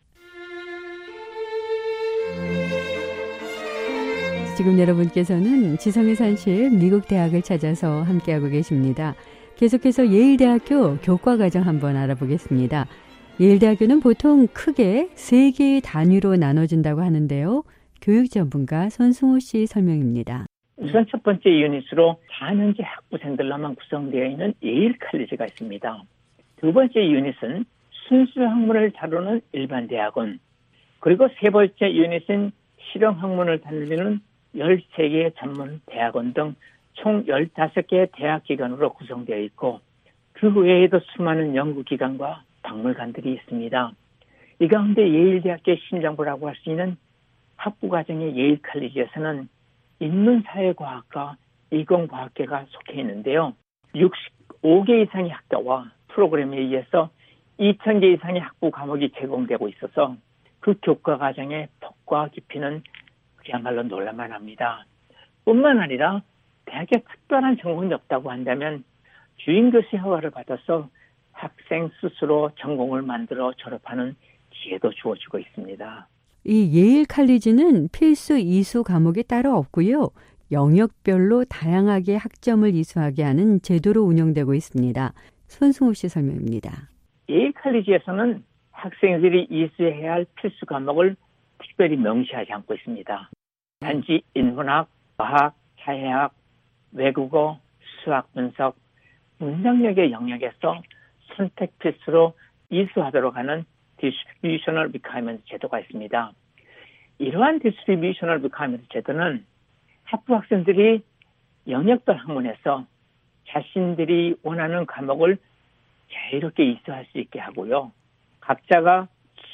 지금 여러분께서는 지성의 산실 미국 대학을 찾아서 함께하고 계십니다. 계속해서 예일대학교 교과과정 한번 알아보겠습니다. 예일대학교는 보통 크게 세 개의 단위로 나눠진다고 하는데요. 교육 전문가 손승호 씨 설명입니다. 우선 첫 번째 유닛으로 사 년제 학부생들로만 구성되어 있는 예일 칼리지가 있습니다. 두 번째 유닛은 순수 학문을 다루는 일반 대학원, 그리고 세 번째 유닛은 실용 학문을 다루는 열세 개의 전문 대학원 등 총 열다섯 개의 대학기관으로 구성되어 있고 그 외에도 수많은 연구기관과 박물관들이 있습니다. 이 가운데 예일대학교의 심장부라고 할 수 있는 학부과정의 예일 칼리지에서는 인문사회과학과 이공과학계가 속해 있는데요. 육십오 개 이상의 학과와 프로그램에 의해서 이천 개 이상의 학부 과목이 제공되고 있어서 그 교과과정의 폭과 깊이는 그야말로 놀랄만 합니다. 뿐만 아니라 대학에 특별한 전공이 없다고 한다면 주임교수 허가를 받아서 학생 스스로 전공을 만들어 졸업하는 기회도 주어지고 있습니다. 이 예일 칼리지는 필수 이수 과목이 따로 없고요. 영역별로 다양하게 학점을 이수하게 하는 제도로 운영되고 있습니다. 손승호 씨 설명입니다. 예일 칼리지에서는 학생들이 이수해야 할 필수 과목을 특별히 명시하지 않고 있습니다. 단지 인문학, 과학, 사회학, 외국어, 수학 분석, 문장력의 영역에서 선택 필수로 이수하도록 하는 디스트리뷰셔널 리콰이먼트 제도가 있습니다. 이러한 디스트리뷰셔널 리콰이먼트 제도는 학부 학생들이 영역별 학문에서 자신들이 원하는 과목을 자유롭게 이수할 수 있게 하고요. 각자가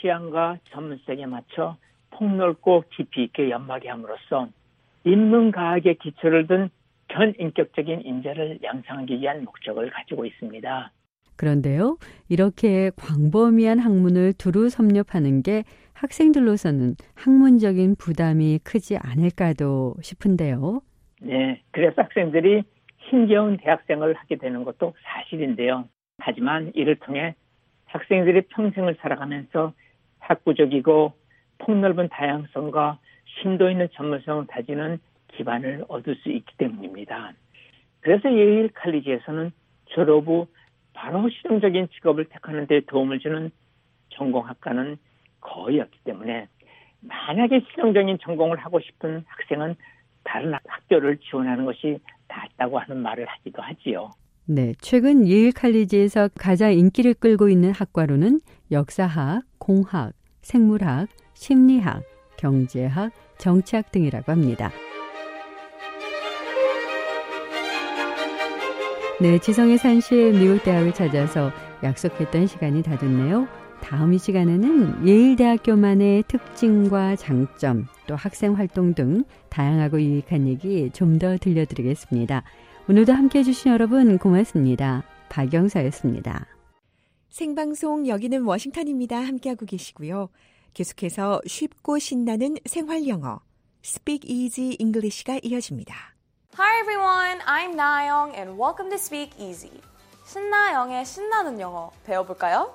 취향과 전문성에 맞춰 폭넓고 깊이 있게 연마게 함으로써 인문과학의 기초를 둔 전인격적인 인재를 양성하기 위한 목적을 가지고 있습니다. 그런데요, 이렇게 광범위한 학문을 두루 섭렵하는 게 학생들로서는 학문적인 부담이 크지 않을까도 싶은데요. 네, 그래서 학생들이 힘겨운 대학생을 하게 되는 것도 사실인데요. 하지만 이를 통해 학생들이 평생을 살아가면서 학구적이고 폭넓은 다양성과 심도 있는 전문성을 다지는 기반을 얻을 수 있기 때문입니다. 그래서 예일 칼리지에서는 졸업 후 바로 실용적인 직업을 택하는 데 도움을 주는 전공학과는 거의 없기 때문에 만약에 실용적인 전공을 하고 싶은 학생은 다른 학교를 지원하는 것이 낫다고 하는 말을 하기도 하지요. 네, 최근 예일 칼리지에서 가장 인기를 끌고 있는 학과로는 역사학, 공학, 생물학, 심리학, 경제학, 정치학 등이라고 합니다. 네, 지성의 산실 미국 대학을 찾아서 약속했던 시간이 다 됐네요. 다음 이 시간에는 예일대학교만의 특징과 장점, 또 학생 활동 등 다양하고 유익한 얘기 좀 더 들려드리겠습니다. 오늘도 함께해 주신 여러분 고맙습니다. 박영서였습니다. 생방송 여기는 워싱턴입니다. 함께하고 계시고요. 계속해서 쉽고 신나는 생활 영어, Speak Easy English가 이어집니다. Hi everyone, I'm 나영 and welcome to Speak Easy. 신나영의 신나는 영어 배워볼까요?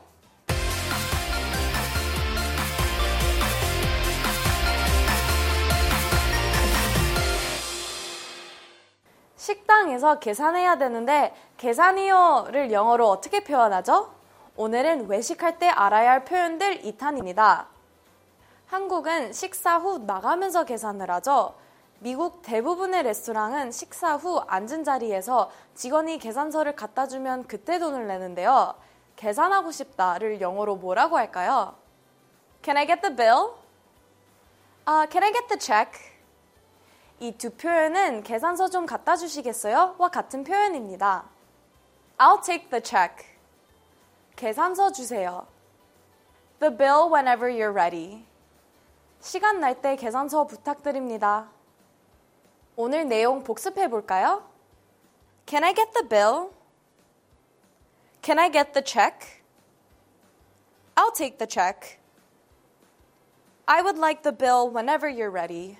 식당에서 계산해야 되는데 계산이요를 영어로 어떻게 표현하죠? 오늘은 외식할 때 알아야 할 표현들 이 탄입니다. 한국은 식사 후 나가면서 계산을 하죠. 미국 대부분의 레스토랑은 식사 후 앉은 자리에서 직원이 계산서를 갖다 주면 그때 돈을 내는데요. 계산하고 싶다를 영어로 뭐라고 할까요? Can I get the bill? Uh, can I get the check? 이 두 표현은 계산서 좀 갖다 주시겠어요? 와 같은 표현입니다. I'll take the check. 계산서 주세요. The bill whenever you're ready. 시간 날 때 계산서 부탁드립니다. 오늘 내용 복습해 볼까요? Can I get the bill? Can I get the check? I'll take the check. I would like the bill whenever you're ready.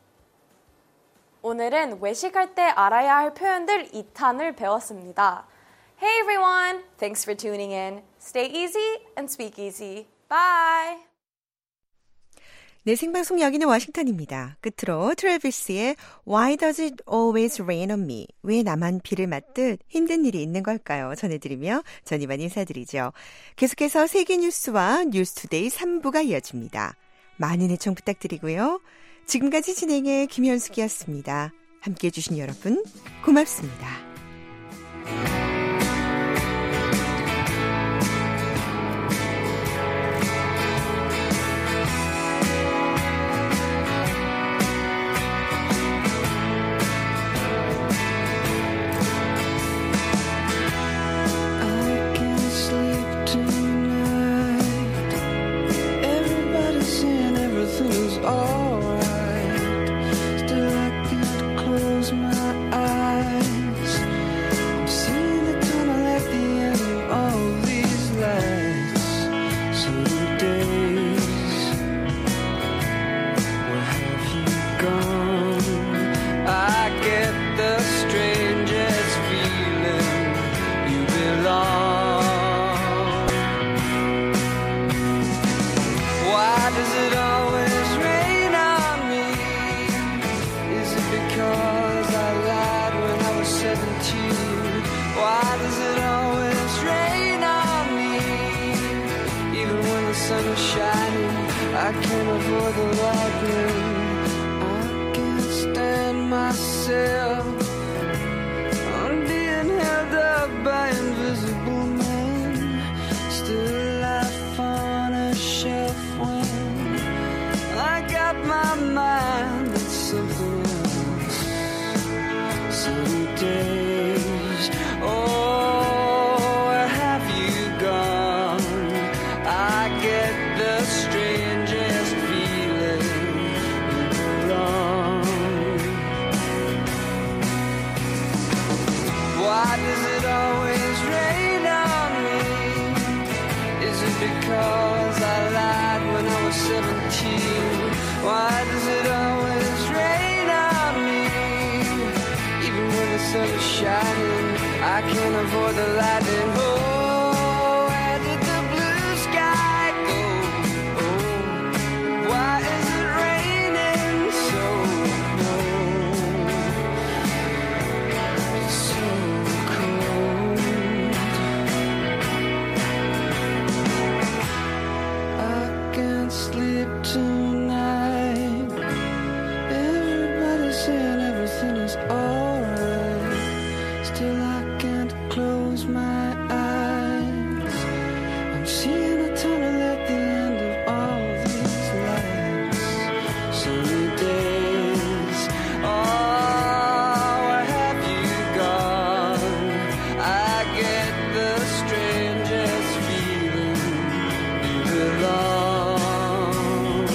오늘은 외식할 때 알아야 할 표현들 이 탄을 배웠습니다. Hey everyone, thanks for tuning in. Stay easy and speak easy. Bye! 네, 생방송 여기는 워싱턴입니다. 끝으로 트래비스의 Why does it always rain on me? 왜 나만 비를 맞듯 힘든 일이 있는 걸까요? 전해드리며 전 이만 인사드리죠. 계속해서 세계 뉴스와 뉴스투데이 삼 부가 이어집니다. 많은 애청 부탁드리고요. 지금까지 진행의 김현숙이었습니다. 함께해 주신 여러분 고맙습니다. I can't avoid the lightning. I can't stand myself. I'm being held up by invisible men. Still life on a shelf when I got my mind on something else. Some days, oh, where have you gone? I get the Why does it always rain on me? Is it because I lied when I was seventeen? Why does it always rain on me? Even when the sun is shining, I can't avoid the lightning. Oh, where did the blue sky go? Oh, why is it raining so cold? It's so cold. I can't sleep tonight. Everybody's saying everything is alright. Still I can't close my eyes. I'm seeing a tunnel at the end of all these lights. Sunny days, oh, where have you gone? I get the strangest feeling you belong.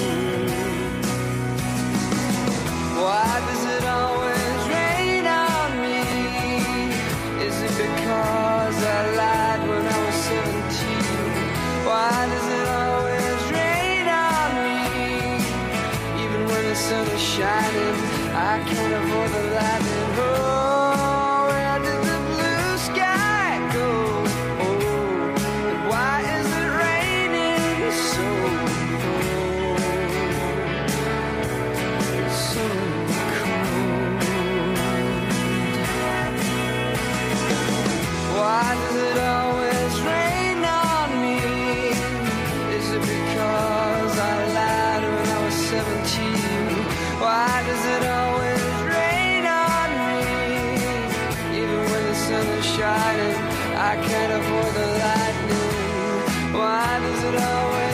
Why does it always rain on me? Is it because I lied when I was seventeen? Why does it always rain on me? Even when the sun is shining, I can't avoid the lightning. Oh, where did the blue sky go? Oh, and why is it raining so cold? It's so cold. Why does it always rain on me? Is it because I lied when I was seventeen? Why does it always rain on me? Even when the sun is shining, I can't avoid the lightning. Why does it always